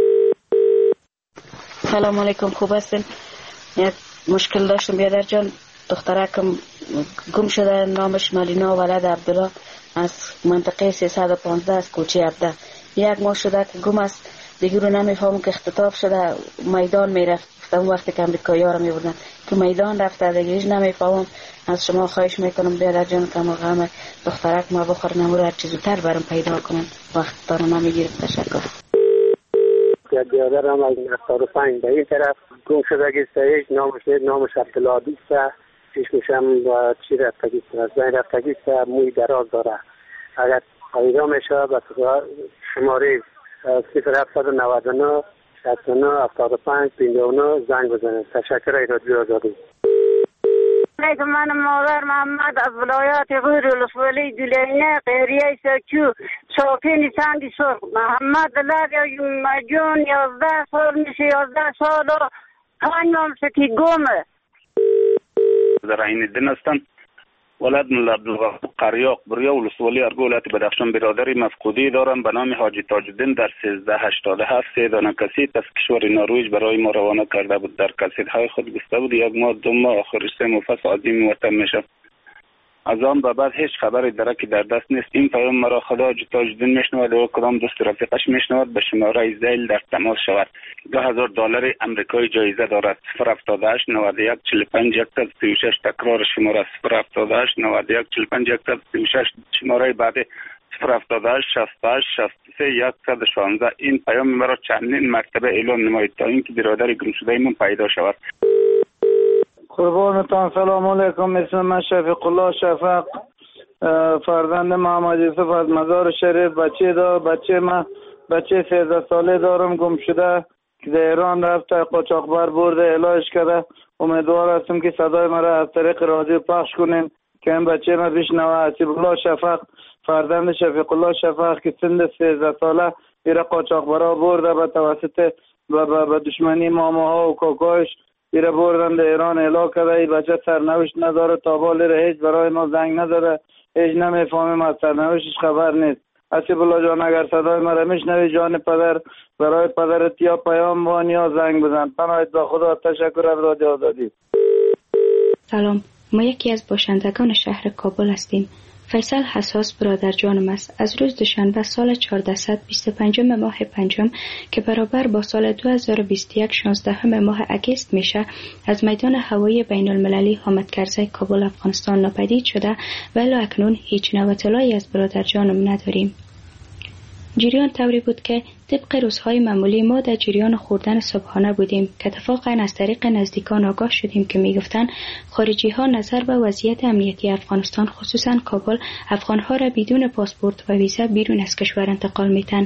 سلام علیکم، خوب هستین؟ یک مشکل داشتم بیادر جان، دخترکم گم شده، نامش ملینا ولد عبدالله، از منطقه سیصد و پانزده از کوچه عبده. یک ماه شده که گم است، دیگه رو نمیفهمم که اختطاف شده، میدان میرفت. اون وقتی که امریکایی ها رو میبردن که میدان رفته، دیگه هیچ نمیفهمم. از شما خواهش میکنم بیادر جان که مقام دخترک ما بخور نمور هر چیز زودتر برام پیدا کنن، وقت دارو نمیگیرم. تشکر. بیادرم از نفتار و پنج به این طرف گم شده گیسته، نامش نامش عبدالعادی است، چشمشم با چی رفتگی است، از بین رفتگی است، موی دراز داره. اگر پیدا میشه به شماره صفر هفتصد و نود و نه شصت و نه هفتاد و پنج پنجاه و نه زنگ بزنید. تشکر. رادیو آزادی. من مادر محمد از ولایت غیر ولسوالی دلینه قهریه سکو ساکن سنگ سرخ. محمد لد مجون یازده سال میشه، یازده سال و پنج ماه که گمه. در این دن هستم. ولد ملا عبدالغفور قریاق بریا ولسوالی ارگو ولایت بدخشان. برادری مفقودی دارم به نام حاجی تاج الدین. در سیزده هشتاد و هفت سه دانه کسید از کشور نروژ برای ما روانه کرده بود. در کسیدهای خود گفته بود یک ماه دو ماه آخر سه مفصل عظیم وطن میشه. از آن به بعد هیچ خبری درکی در دست نیست. این پیام مرا خدا حاجی تاج الدین میشنود و کدام دوست رفیقش میشنود به شماره زیل در تماس شود. دو هزار دلار امریکایی جایزه دارد. صفر هفتاد و هشت نود و یک چهل و پنج صد و سی و شش. تکرار شماره صفر هفتاد و هشت نود و یک چهل و پنج صد و سی و شش. شماره بعدی صفر هفتاد و هشت شصت و هشت شصت و سه صد و شانزده. این پیام مرا چندین مرتبه اعلام نمایید تا اینکه برادر گم شده من پیدا شود. قربانتان. سلام علیکم. اسم من شفیق الله شفق، فرزند محمد یوسف از مزار شریف. بچه دا بچه من بچه سیزده ساله دارم، گم شده که در ایران رفته، قاچاقبر برده الهش کرده. امیدوار هستم که صدای مرا از طریق رادیو پخش کنین که این بچه من بشنوه. حسیب الله شفق، فرزند شفیق الله شفق که سن سیزده ساله ایره قاچاقبرها برده به توسط به دشمنی ماماها و کاکایش ایره بردن در ایران اله کرده. ای بچه سرنوشت نداره، تا بالی هیچ برای ما زنگ نداره، هیچ نمیفهمیم، از سرنوشتش خبر نیست. حسیب الله جان اگر صدای مرا میشنوی، جان پدر برای پدرت یا پیام بان یا زنگ بزن. پناهت به خدا. تشکر از رادیو آزادی. سلام، ما یکی از باشندگان شهر کابل هستیم. فیصل حساس برادر جانم است. از روز دوشنبه سال چهاردهصد و بیست و پنجم ماه پنجم که برابر با سال دو هزار و بیست و یک شانزدهم ماه اگست میشه، از میدان هوایی بین المللی حامد کرزی کابل افغانستان ناپدید شده و الی اکنون هیچ نوع اطلاعی از برادر جانم نداریم. جریان طوری بود که طبق روزهای معمولی ما در جریان خوردن صبحانه بودیم که اتفاقا از طریق نزدیکان آگاه شدیم که میگفتن خارجی ها نظر به وضعیت امنیتی افغانستان خصوصا کابل افغانها را بدون پاسپورت و ویزا بیرون از کشور انتقال میتن.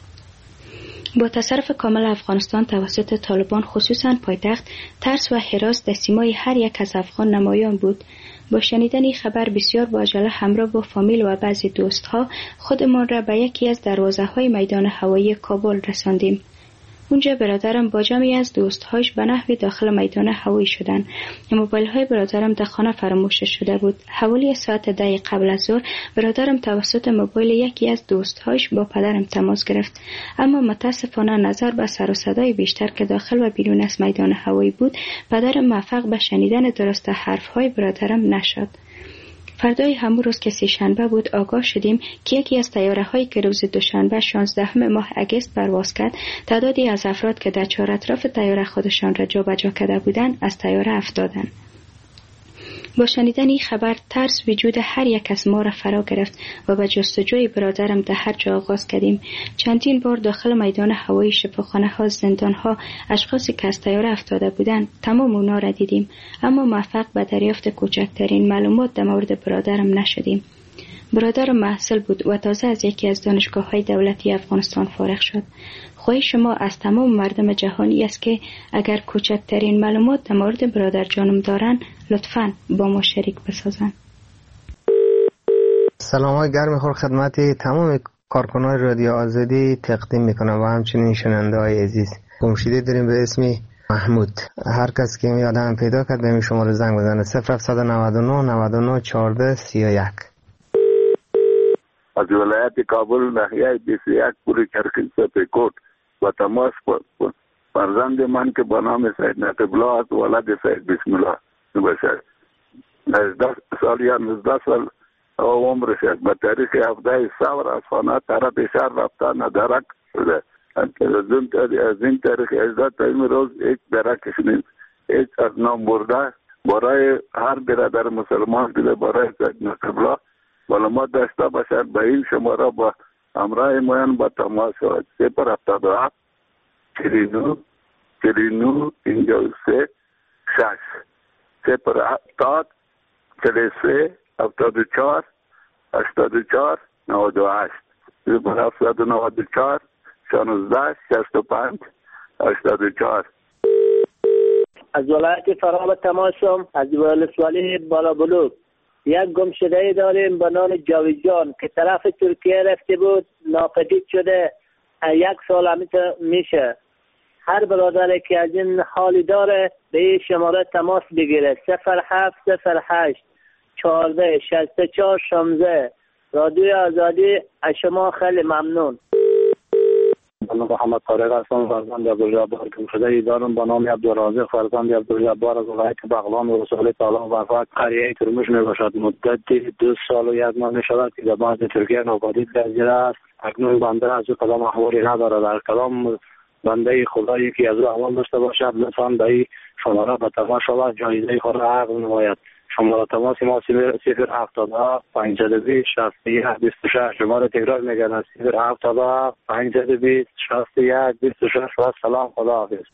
با تصرف کامل افغانستان توسط طالبان خصوصا پایتخت، ترس و هراس در سیمای هر یک از افغان نمایان بود. با شنیدن این خبر بسیار با عجله همراه با فامیل و بعضی دوستها خودمان را به یکی از دروازه های میدان هوایی کابل رساندیم. اونجا برادرم با جمعی از دوستهاش به نحوی داخل میدان هوایی شدن. موبایل های برادرم در خانه فراموش شده بود. حوالی ساعت ده قبل از ظهر برادرم توسط موبایل یکی از دوستهاش با پدرم تماس گرفت، اما متاسفانه نظر به سر و صدای بیشتر که داخل و بیرون از میدان هوایی بود، پدرم موفق به شنیدن درست حرف های برادرم نشد. فردای همون روز که سه شنبه بود آگاه شدیم که یکی از طیاره هایی که روز دوشنبه شانزدهم ماه اگست پرواز کرد، تعدادی از افراد که در چهار اطراف طیاره خودشان را جابجا کرده بودند از طیاره افتادند. با شنیدن این خبر ترس وجود هر یک از ما را فرا گرفت و به جستجوی برادرم در هر جا آغاز کردیم. چندین بار داخل میدان هوایی، شفاخانه ها، زندان ها، اشخاصی که از طیاره افتاده بودند تمام اونا را دیدیم، اما موفق به دریافت کوچکترین معلومات در مورد برادرم نشدیم. برادرم محصل بود و تازه از یکی از دانشگاه های دولتی افغانستان فارغ شد. خواهش شما از تمام مردم جهانی است که اگر کوچکترین معلومات در مورد برادر جانم دارن لطفاً با ما شریک بسازن. سلام های گرم خور خدمت تمام کارکنان رادیو آزادی تقدیم میکنم و همچنین شنونده های عزیز. گمشده داریم به اسم محمود. هر کس که یادم پیدا کرد به شماره زنگ بزنه صفر هفت نه نه نود و نه چهارده سی و یک. از ولایت کابل ناحیه بیست و یک پوری چرخی سپیکوت و تماس فرزند من که به نام سید نقیب الله است، ولد سید بسم الله باشد. نزده سال یا نزده سال عمر شد. به تاریخ هفده سور از خانه طرف شهر رفته ندرک شده. از این تاریخ اجازه تا این روز هیچ درکش نیست. هیچ از نام برده برای هر برادر مسلمان دیده برای سید نقیب الله معلومات داشته باشد. به این شماره با همراه موین با تماس شود. صفر هفتاد و هفت چلینو چلینو اینجا سه شش صفر هفتاد چلی سه هفتاد و چهار هشتاد و چهار نود و هشت صفر هفتاد و نود و چهار شانزده شصت و پنج هشتاد و چهار. از ولایت فرام تماسم از ولسوالی بالا بلوک یک گم شده داریم به نام جاویدجان که طرف ترکیه رفته بود، ناپدید شده. یک سال همیت میشه. هر برادر که از این حالی داره به این شماره تماس بگیره. صفر هفت صفر هشت چهارده شصت و چهار شانزده. رادیو آزادی از شما خیلی ممنون. من محمد طارق هستم، فرزند عبدالجبار گم شده دارم به نام عبدالرازق فرزند عبدالجبار از ولایت بغلان و رسول تعالی وفات. قریه ترمش می باشد. مدت دو سال و یک ماه می شود که در بعض ترکیه ناپدید گردیده است. اکنون بنده از او کلام احوالی نداره. در کلام بنده خدایی که از او احوال داشته باشد لطفاً به این شماره به تماس شود، جایزه خود را عقد نماید. شماره تماس ما صفر هفتاد و هفت پانصد و بیست شصت و یک بیست و شش. شماره تکرار میگن صفر هفتاد و هفت پانصد و بیست شصت و یک بیست و شش. و سلام، خداحافظ.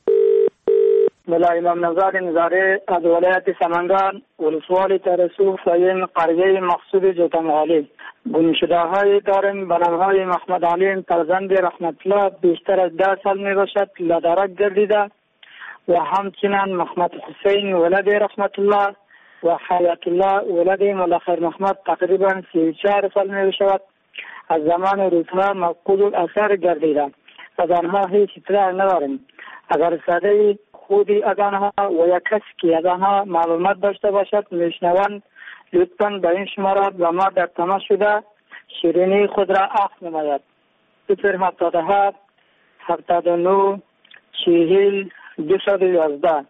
ملا امام نظار نظاره از ولایت سمنگان ولسوالی ترسو سایم قریه مقصود جوتنغالی. گمشده های داریم به نامهای محمد علیم فرزند رحمت الله بیشتر از ده سال می باشد لدرک گردیده و همچنین محمد حسین ولد رحمت الله و حیات الله ولد مولا خیر محمد تقریبا سی و چهار سال می باشد. از زمان روزها مفقود الاثر گردیده. از آنها هیچ اطلاع نداریم. اگر صدای خودی از آنها و یک کسی که از آنها معلومات داشته باشد میشنوند لطفاً به این شماره با ما در تماس شده شیرینی خود را عقد نماید. صفر هفتاد و هفت هفتاد و نه چهل دویست و یازده.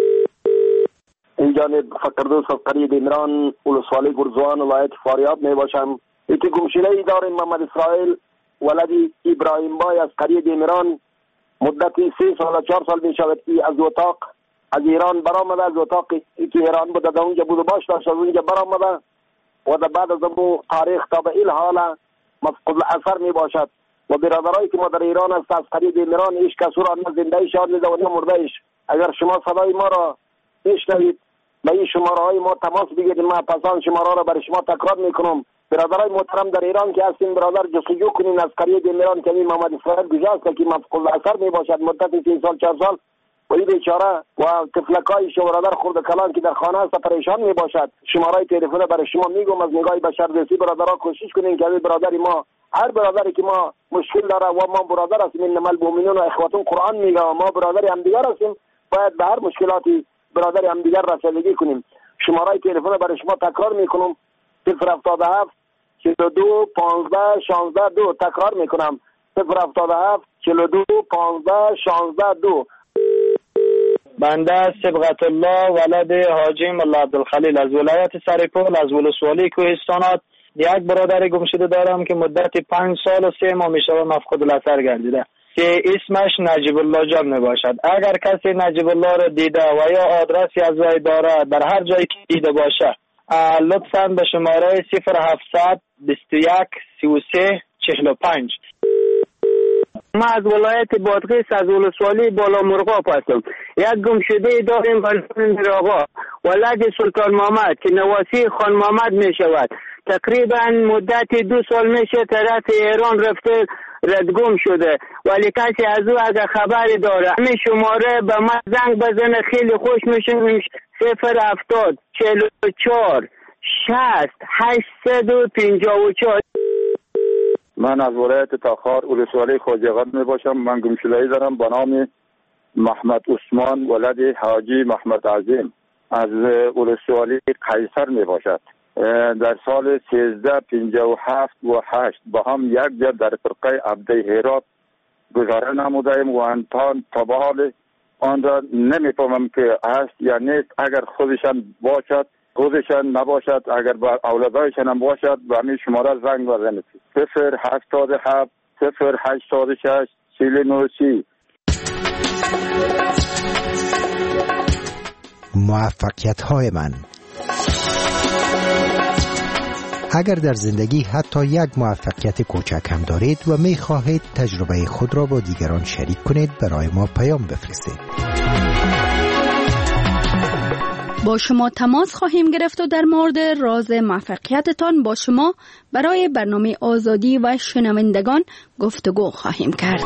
این جانب فقردوس از قریه دیمران ولسوالی گرزوان ولایت فاریاب می باشم. یکی گمشده ای داریم محمد اسرائیل ولدی ابراهیم بای از قریه دیمران. مدتی سه سال و چهار سال می شود که از اتاق از ایران برآمده. از اتاقی که ایران بود در اونجا بود و باش داشت از اونجا برآمده و در بعد از اون تاریخ تا به این حال مفقود الاثر می باشد. و برادرایی که ما در ایران است از قریه دیمران هیچ کس را نه زنده شان دیده و نه مرده ایش. اگر شما صدای ما را بشنوید به این شماره های ما تماس بگیرید. ما پسان شماره را برای شما تکرار میکنم. برادرای محترم در ایران که هستین برادر جستجو کنین از قریه دیمران که محمد اسرائیل گذاشت که مفقود الاثر می باشد مدت سه سال چهار سال و این بیچاره و طفلکای شو برادر خورده کلان که در خانه است پریشان می باشد. شماره تلفن برای شما میگم از نگاه بشردوستی برادرها کوشش کنین که برادر ما هر برادری که ما مشکل داره و ما برادر هستیم انما المؤمنون و اخوتون قرآن میگه و ما برادر هم دیگر هستیم باید به هر مشکلاتی برادر هم دیگر رسیدگی کنیم. شماره تلفن برای شما تکرار میکنم صفر هفتاد و هفت چهل و دو پانزده شانزده دو. تکرار میکنم صفر هفتاد و هفت چهل و دو پانزده شانزده دو. بنده صبغت الله ولد حاجی ملا عبدالخلیل از ولایت سرپل از ولسوالی کوهستانات یک برادر گمشده دارم که مدت پنج سال و سه ماه میشه مفقود الاثر گردیده که اسمش نجیب الله جان می باشد. اگر کسی نجیب الله را دیده و یا آدرسی از وی داره در هر جایی که دیده باشه لطفاً به شماره صفر هفتصد بیست و یک سی و سه چهل و پنج. ما از ولایت بادغیس از ولسوالی بالا مرغاب هستم. یک گمشده داریم به آقا ولد سلطان محمد که نواسی خان محمد می شود. تقریبا مدت دو سال میشه طرف ایران رفته ردگم شده ولی کسی از او اگر خبری داره همین شماره به من زنگ بزنه خیلی خوش میشه. صفر هفتاد چهل و چهار شصت هشتصد و پنجاه و چهار. من از ولایت تاخار ولسوالی خوجقان می باشم. من گمشده‌ای دارم به نام محمد عثمان ولد حاجی محمد عظیم از ولسوالی قیصر می باشد. در سال سیزده پنجاه و هفت و هشت با هم یک جا در فرقه عبده هرات گذاره نمودیم و انتان تبال آن را نمیفهمم که هست یا نیست. اگر خودشان باشد خودشان نباشد، اگر با اولادایشان هم باشد به همین شماره زنگ بزنید. صفر هشتاد و هفت صفر هشتاد و شش چهل و نه سی. موفقیت های من. اگر در زندگی حتی یک موفقیت کوچک هم دارید و می خواهید تجربه خود را با دیگران شریک کنید، برای ما پیام بفرستید. با شما تماس خواهیم گرفت و در مورد راز موفقیتتان با شما برای برنامه آزادی و شنوندگان گفتگو خواهیم کرد.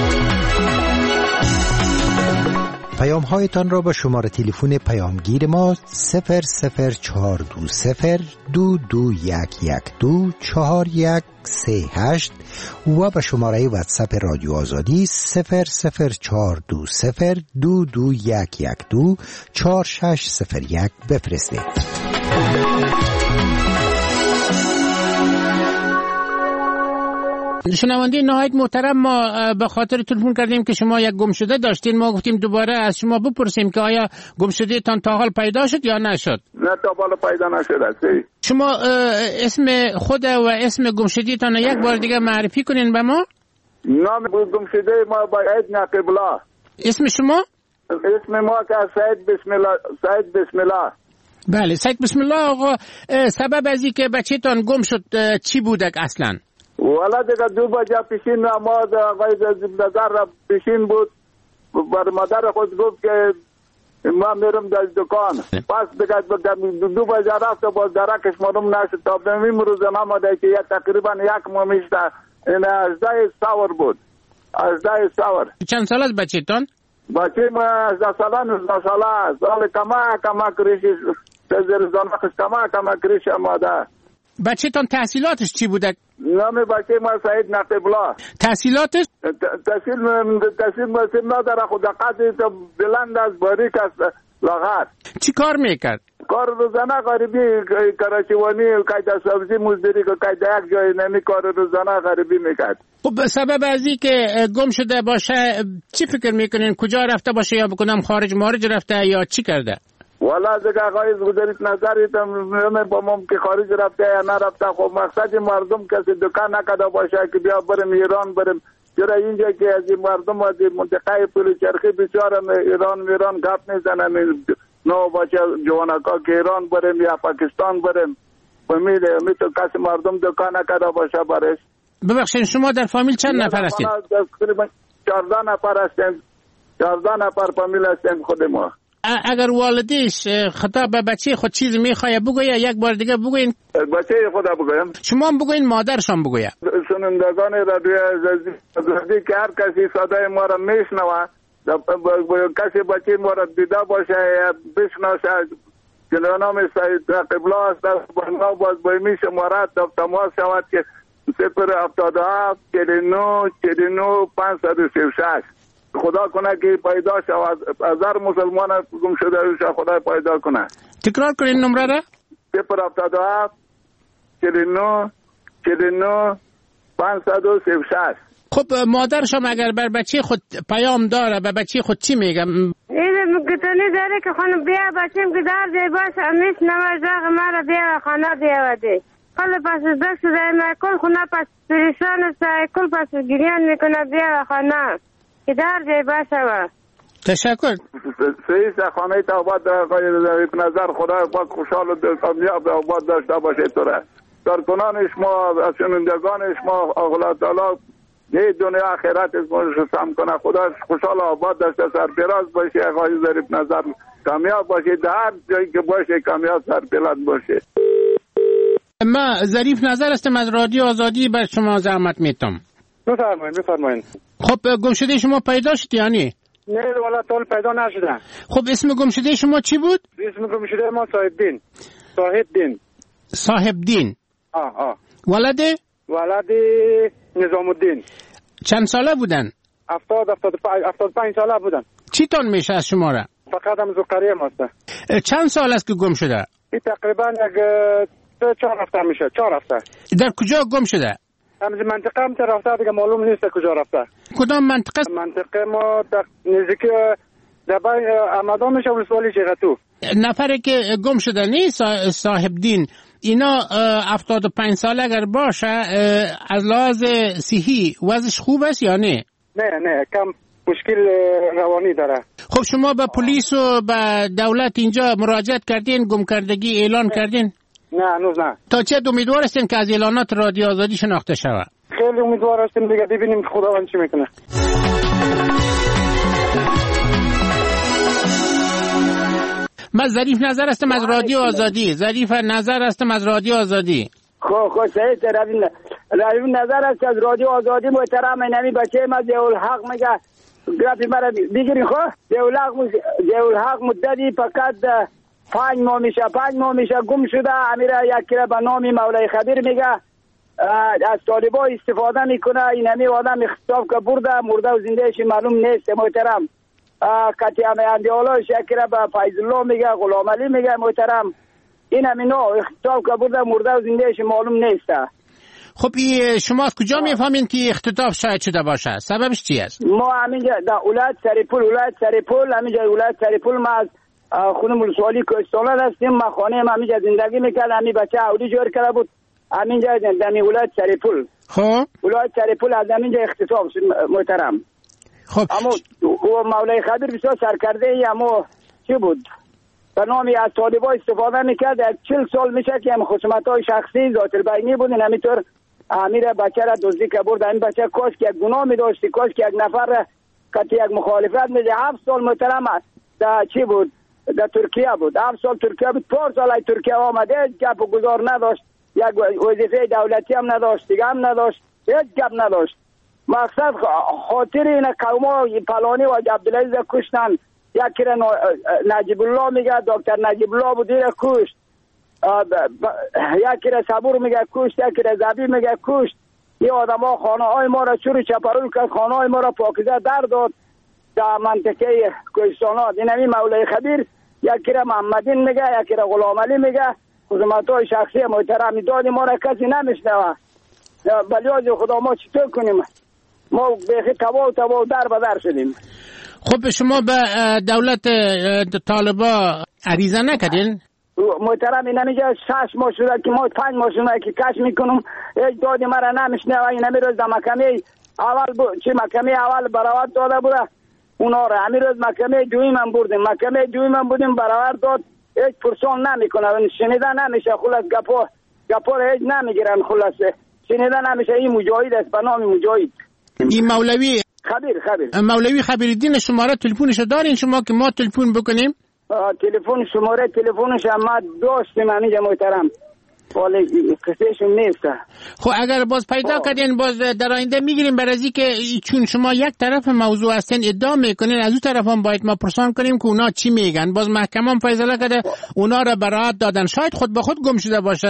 پیام هایتان را به شماره تلفن پیامگیر ما صفر صفر چهار دو صفر دو دو یک یک دو چهار یک سه هشت و به شماره واتساپ رادیو آزادی صفر صفر چهار دو صفر دو دو یک یک دو چهار شش صفر یک بفرستید. شنونده نهایت محترم، ما به خاطر تلفن کردیم که شما یک گمشده داشتین. ما گفتیم دوباره از شما بپرسیم که آیا گمشده تان تا حال پیدا شد یا نشد؟ نه تا حال پیدا نشد. شما اسم خود و اسم گمشده تان یک بار دیگه معرفی کنین به ما. نام گمشده ما باید نقبلا. اسم شما؟ اسم ما که سید بسم الله. سید بسم الله. بله سید بسم الله. آقا سبب از این که بچه تان گم شد چی بودک اصلا؟ والا دیگه دو بجه پیشین نماز آقای نظر را پیشین بود. بر مادر خود گفت که ما میرم در دکان. پس دیگه دو بجه رفت و باز درکش مارم نشد. تا به این روز نماده که یک تقریبا یک ماه میشته. این ازده سور بود. ازده سور. چند سال از بچه تان؟ بچه ما ازده ساله نوزده ساله. سال کما کما کریشی تزیر زنخش کما کما کریش ماده. بچه تان تحصیلاتش چی بوده؟ نام بچه ما سعید نقیبلا. تحصیلاتش؟ تحصیل تحصیل مسیم نداره. خود قدری تو بلند از باریک است لاغر. چی کار میکرد؟ کار روزانه غریبی کراچیوانی قاعده سبزی مزدوری که قاعده یک جای نمی کار روزانه غریبی میکرد. خب سبب از این که گم شده باشه چی فکر میکنین؟ کجا رفته باشه یا بکنم خارج مارج رفته یا چی کرده؟ والا دیگه آقای گذارید نظریت من با مم که خارج رفته یا نرفته. خب مقصد مردم کسی دکان نکده باشه که بیا بریم ایران بریم. چرا اینجا که از این مردم از این منطقه پل چرخی بسیار ایران میران گپ میزنن. نو باشه جوانکا که ایران بریم یا پاکستان بریم. امید امید تو کسی مردم دکان نکده باشه برش. ببخشید شما در فامیل چند نفر هستید؟ تقریبا چهارده نفر هستیم. چهارده نفر فامیل هستیم خود ما. اگر والدیش خطاب به بچه خود چیز میخواه بگویه یک بار دیگه بگوین. بچه خدا بگویم. شما هم بگوین مادرشان بگویه. سنندگان رادیو آزادی که هر کسی صدای ما را میشنوه کسی بچه ما را دیده باشه یا بشناسه که نام سید قبلا است با باز باید شماره تماس شود که صفر هفتاد و هفت چهل و نه چهل و نه پانصد و سی و شش. خدا کنه که پیدا شود. هزار مسلمان گم شده روش خدا پیدا کنه. تکرار کنین نمره را. صفر هفتاد و هفت چهل و نه چهل و نه پانصد و سی و شش. خب مادرشم اگر بر بچه خود پیام داره به بچه خود چی میگم؟ این گتنی داره که خانم بیا بچیم که در جای باشه امیش نمازاق مرا بیا خانه بیا وده کل پس دست دایم کل خونه پس پریشان است کل پس گریان میکنه بیا خانه که در جای باشه و تشکر. سعید خانه تا آباد نظر خدا پاک خوشحال و کامیاب آباد داشته باشه. توره کارکنان شما شنوندگان شما الله تعالی یه دنیا آخرت رو سم کنه. خدا خوشحال آباد داشته سرپراز باشه. آقای ظریف نظر کامیاب باشه. در هر جایی که باشه کامیاب سرپراز باشه. ما ظریف نظر هستم از رادیو آزادی بر شما زحمت میتم. بفرمایید بفرمایید. خب گمشده شما پیدا شد یعنی؟ نه والا طول پیدا نشده. خب اسم گمشده شما چی بود؟ اسم گمشده ما صاحب دین. صاحب دین. صاحب دین. آه آه. ولده؟ ولد نظام الدین. چند ساله بودن؟ هفتاد هفتاد هفتاد پنج ساله بودن. چی تون میشه از شما را؟ فقط هم زوقریه ماسته. چند سال است که گم شده؟ این تقریبا یک چهار هفته میشه. چهار هفته. در کجا گم شده؟ همز منطقه هم رفته دیگه معلوم نیست کجا رفته. کدام منطقه؟ منطقه ما نزدیک دبای آمدان میشه ولسوالی چغتو. نفری که گم شده نیست صاحب دین، اینا هفتاد و پنج سال اگر باشه از لحاظ صحی وضعش خوب است یا نه؟ نه نه کم مشکل روانی داره. خب شما به پلیس و به دولت اینجا مراجعت کردین، گم کردگی اعلان کردین؟ نه هنوز نه. تا چه امیدوار هستین که از اعلانات رادیو آزادی شناخته شود؟ خیلی امیدوار هستیم دیگه، ببینیم خداوند چی میکنه. من ظریف نظر هستم از رادیو آزادی. ظریف نظر هستم از رادیو آزادی. خب خب صحیح روی روی نظر است از رادیو آزادی. محترم نمی بچه ما ضیاء الحق میگه گرافی مرا بگیرین. خب ضیاء الحق ضیاء الحق مدتی فقط پنج ماه میشه پنج ماه میشه گم شده. امیره یکی را به نام مولای خبیر میگه از طالبا استفاده میکنه. این همی آدم اختطاف که برده مرده و زندهش معلوم نیست. محترم کتی همه اندیالا شکره به فیض الله میگه، غلام علی میگه. محترم این همه نو اختطاف که برده مرده و زندهش معلوم نیست. خب شما از کجا میفهمین که اختطاف شاید شده باشه؟ سببش چی است؟ ما همینجا در ولایت سرپول ولایت سرپول همینجا ولایت سرپول ما از خونم ولسوالی کوهستان هستیم. ما خانه ما همینجا زندگی میکرد. همین بچه اولی جور کرده بود همینجا در ولایت سرپول. خب ولایت سرپول از همینجا اختطاف شد. محترم خب اما او مولای خبیر بسیار سرکرده ای. اما چی بود به نامی از طالبا استفاده میکرد. چل سال میشه که هم خصومت های شخصی ذات البینی بود. این همینطور امیر بچه را دزدی که برد. این بچه کاش که یک گناه میداشتی، کاش که یک نفر که یک مخالفت میده. هفت سال محترم در چی بود در ترکیه بود. هفت سال ترکیه بود. پار سال ای ترکیه آمده هیچ گپ و گذار نداشت. یک وظیفه دولتی هم نداشت، دیگه هم نداشت، هیچ گپ نداشت. مقصد خاطر این قوما پلانی و عبدالعزیز کشتن. یکی را نجیب الله میگه دکتر نجیب الله بود دیره کشت. یکی را صبور میگه کشت، یکی را زبی میگه کشت. یه آدم ها خانه های ما را چوری چپرول کرد، خانه های ما را پاکیزه در داد در منطقه کوهستانات. این همی مولای خبیر یکی را محمدین میگه، یکی را غلام علی میگه. خدمت های شخصی محترمی دادی ما را کسی نمیشنوه. بلیاز خدا ما چطور کنیم؟ ما بیخی تبا تبا در بدر شدیم. خب شما به دولت طالبا عریضه نکردین؟ محترم این همیجا شش ماه شده که ما پنج ماه شده که کش میکنم هیچ دادی مرا نمیشنوه. این همی روز در محکمه اول بود چی محکمه اول براوت داده بوده اونا را. همی روز محکمه دویم هم بردیم محکمه دویم هم بودیم براوت داد. هیچ پرسان نمیکنه شنیده نمیشه. خلاص گپا گپا را هیچ نمیگیرن. خلاص شنیده نمیشه. این مجاهد است به نام مجاهد. این مولوی خبیر خبیر مولوی خبیرالدین شماره تلفنشو دارین شما که ما تلفن بکنیم؟ تلفن شماره تلفنش ما داشتیم همینجا محترم ولی کسیشون نیست. خب اگر باز پیدا کردین باز در آینده میگیریم برای که چون شما یک طرف موضوع هستین ادعا میکنین از اون طرف هم باید ما پرسان کنیم که اونا چی میگن. باز محکمه هم فیصله کرده اونا را براعت دادن. شاید خود به خود گم شده باشه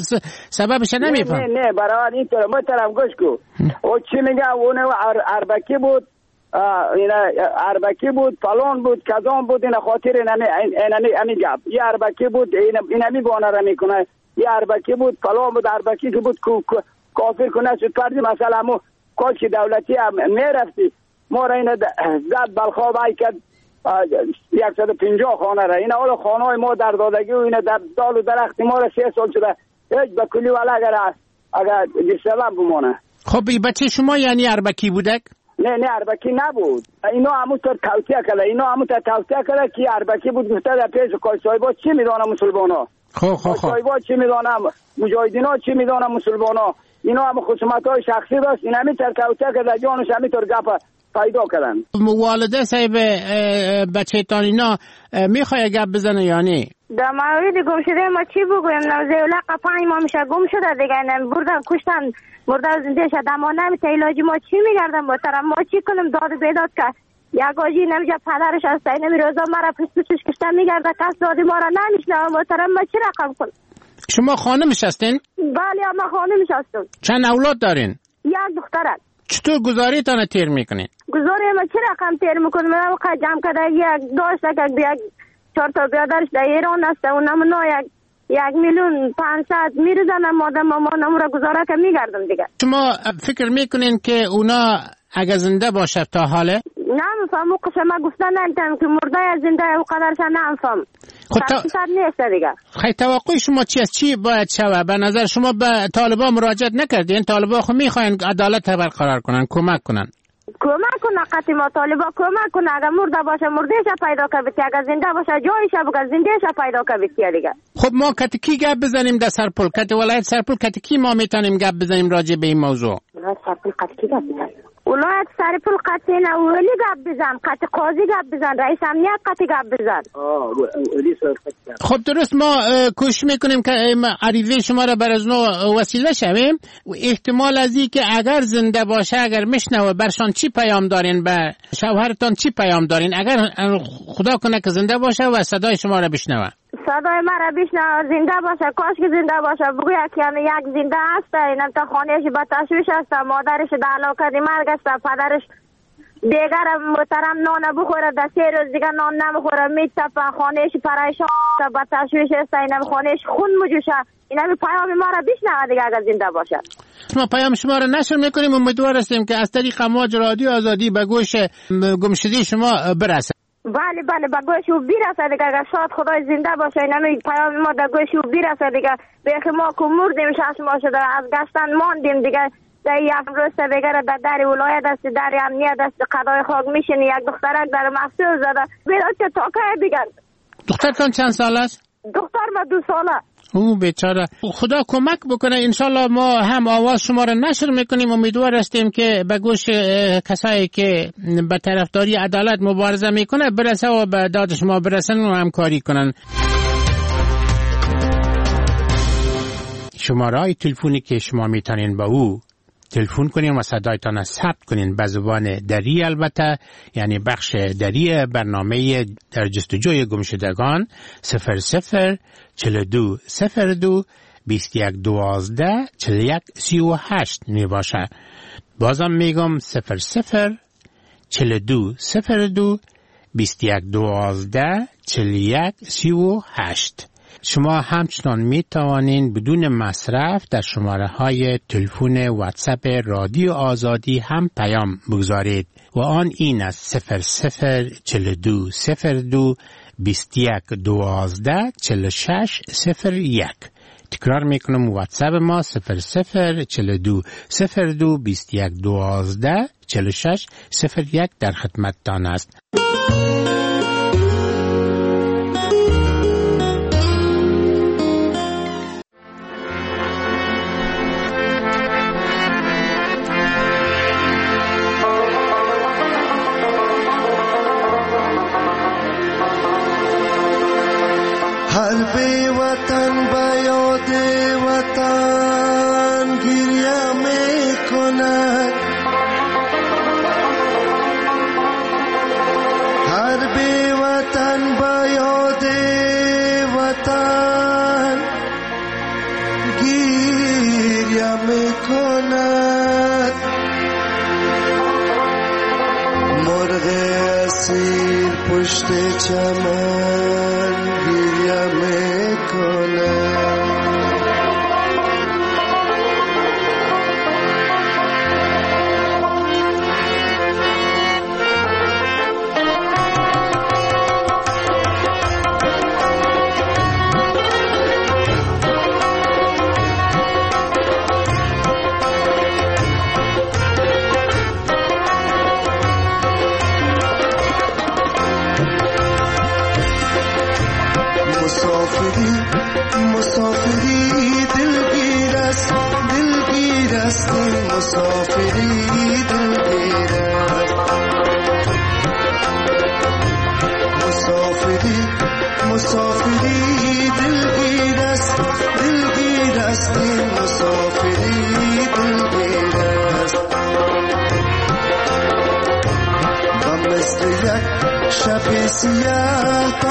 سببش نمیفهم. نه نه براعت این طرف محترم گوش کو او چی میگه اون اربکی بود اینا اربکی بود فلان بود کزان بود. این خاطر اینمی امی گپ یه اربکی بود اینمی بانه را میکنه. یه اربکی بود فلان بود اربکی که بود کافر کنه شد پردی مثلا مو کاش دولتی هم میرفتی ما را این زد بلخواب های کرد یکصد و پنجاه خانه را. این اول خانه های ما در دادگی و این در دال و درخت ما را سه سال شده هیچ به کلی ولی اگر اگر جسلم بمانه. خب بچه شما یعنی اربکی بودک؟ نه نه اربکی نبود. اینا همونطور توصیه کرده اینا همونطور توصیه کرده که اربکی بود. گفته در پیش کاشایبا چی میدانه مسلمان ها خب خب خب کاشایبا چی میدانه مجاهدین ها چی میدانه مسلمان ها. اینا هم خصومت های شخصی داشت. این همینطور توصیه کرده جانش همینطور گپ پیدا کردن. والده صاحب بچه تان اینا میخواه گپ بزنه یا نه؟ در مورد گم شده ما چی بگویم؟ ضیاءالحق پنج ماه میشه گم شده دیگه. بردن کشتن مرده و زنده شد اما نمیشه علاجی ما چی میگردن محترم؟ ما چی کنیم؟ داد بیداد که یک آجی نمیجا پدرش هست این روزا مرا پس پسش کشتن میگرده کس دادی ما را نمیشنه محترم. ما چی رقم کنیم؟ شما خانمش هستین؟ بله ما خانمش هستم. چند اولاد دارین؟ یک دختر. چطور گزاریتان تیر میکنین؟ گزاری ما چه رقم تیر میکنم؟ من وقت جمع کرده یک داشته که یک چهار تا برادرش در ایران هسته و نمونا یک یک میلیون پانصد میرزنم مادم مامانم را گزاره که میگردم دیگه. شما فکر میکنین که اونا اگه زنده باشه تا حاله؟ نمیفهم او قسم ما گفتن نمیتونم که مرده یا زنده او قدرش نمیفهم. خود تا... نیست دیگه. خیلی توقع شما چی است؟ چی باید شوه؟ به نظر شما به طالبان مراجعت نکردین؟ طالبان خو میخواین عدالت برقرار کنن، کمک کنن. کمک کنه قطعی ما طالبا کمک کنه. اگر مرده باشه مردهش پیدا کنه، اگر زنده باشه جایش بگه زندهش پیدا کنه دیگه. خب ما کتکی گپ بزنیم در سرپل، کت ولایت سرپل کتکی ما میتونیم گپ بزنیم راجع به این موضوع. ولایت سرپل کتکی گپ بزنیم. ولایت سرپل قطعی نه ولی گپ بزن، قطع قاضی گپ بزن، رئیس امنیت قطعی گپ بزن. آه ولی خب درست ما کوشش میکنیم که عریضه شما را بر از نو وسیله شویم. احتمال از این که اگر زنده باشه، اگر میشنوه برشان چی پیام دارین، به شوهرتان چی پیام دارین؟ اگر خدا کنه که زنده باشه و صدای شما را بشنوه. صدای مرا بشنوه زنده باشه، کاش که زنده باشه. بگوی که یک زنده هسته، اینم تا خانهش به تشویش هسته، مادرش در علاقه مرگ هسته، پدرش دیگر محترم نان بخوره، در سه روز دیگر نان نمیخوره، میتپه، خانهش پریشان هسته، به تشویش هسته، اینم خانهش خون مجوشه. اینم پیام ما را بشنوه دیگه اگر زنده باشه. ما پیام شما را نشر میکنیم، امیدوار هستیم که از طریق امواج رادیو آزادی به گوش گمشده شما برسه. بله بله به گوش او بیرسه دیگه. اگر شاد خدای زنده باشه اینم پیام ما در گوش او بیرسه دیگه. بیخی ما که مردیم شش ماه شده از گشتن ماندیم دیگه. در یک روز بگره در در ولایت است، در امنیت است، قضای خاک میشینی، یک دخترک در محصول زده بیرا چه تاکه دیگر. دخترتان چند سال است؟ دختر ما دو ساله. او بیچاره. خدا کمک بکنه. انشالله ما هم آواز شما را نشر میکنیم. امیدوار هستیم که به گوش کسایی که به طرفداری عدالت مبارزه میکنه برسه و به داد شما برسن و همکاری کنن. شماره تلفنی که شما میتونین با او تلفن کنین و صدایتان ثبت کنین به زبان دری، البته یعنی بخش دری برنامه در جستجوی گمشدگان صفر صفر چل دو صفر دو بیست یک دوازده چل یک سی و هشت می باشه. بازم میگم صفر صفر چل دو صفر دو بیست یک دوازده چل یک سی و هشت. شما همچنان می توانین بدون مصرف در شماره های تلفن واتساپ رادیو آزادی هم پیام بگذارید و آن این است صفر صفر چل دو صفر دو بیست یک دوازده چل شش صفر یک. تکرار میکنم واتساپ ما صفر صفر چل دو صفر دو بیست یک دوازده چل شش صفر یک در خدمتتان است. هر بی وطن با یاد وطن گریه می کند، هر بی وطن با یاد وطن گریه می کند. مرغ اسیر پشت چمن گریه می کند. مسافری مسافری دلگیر است، دلگیر است مسافری دلگیر است. مسافری مسافری دلگیر است، دلگیر است مسافری دلگیر است. و مثل یک شب سیاه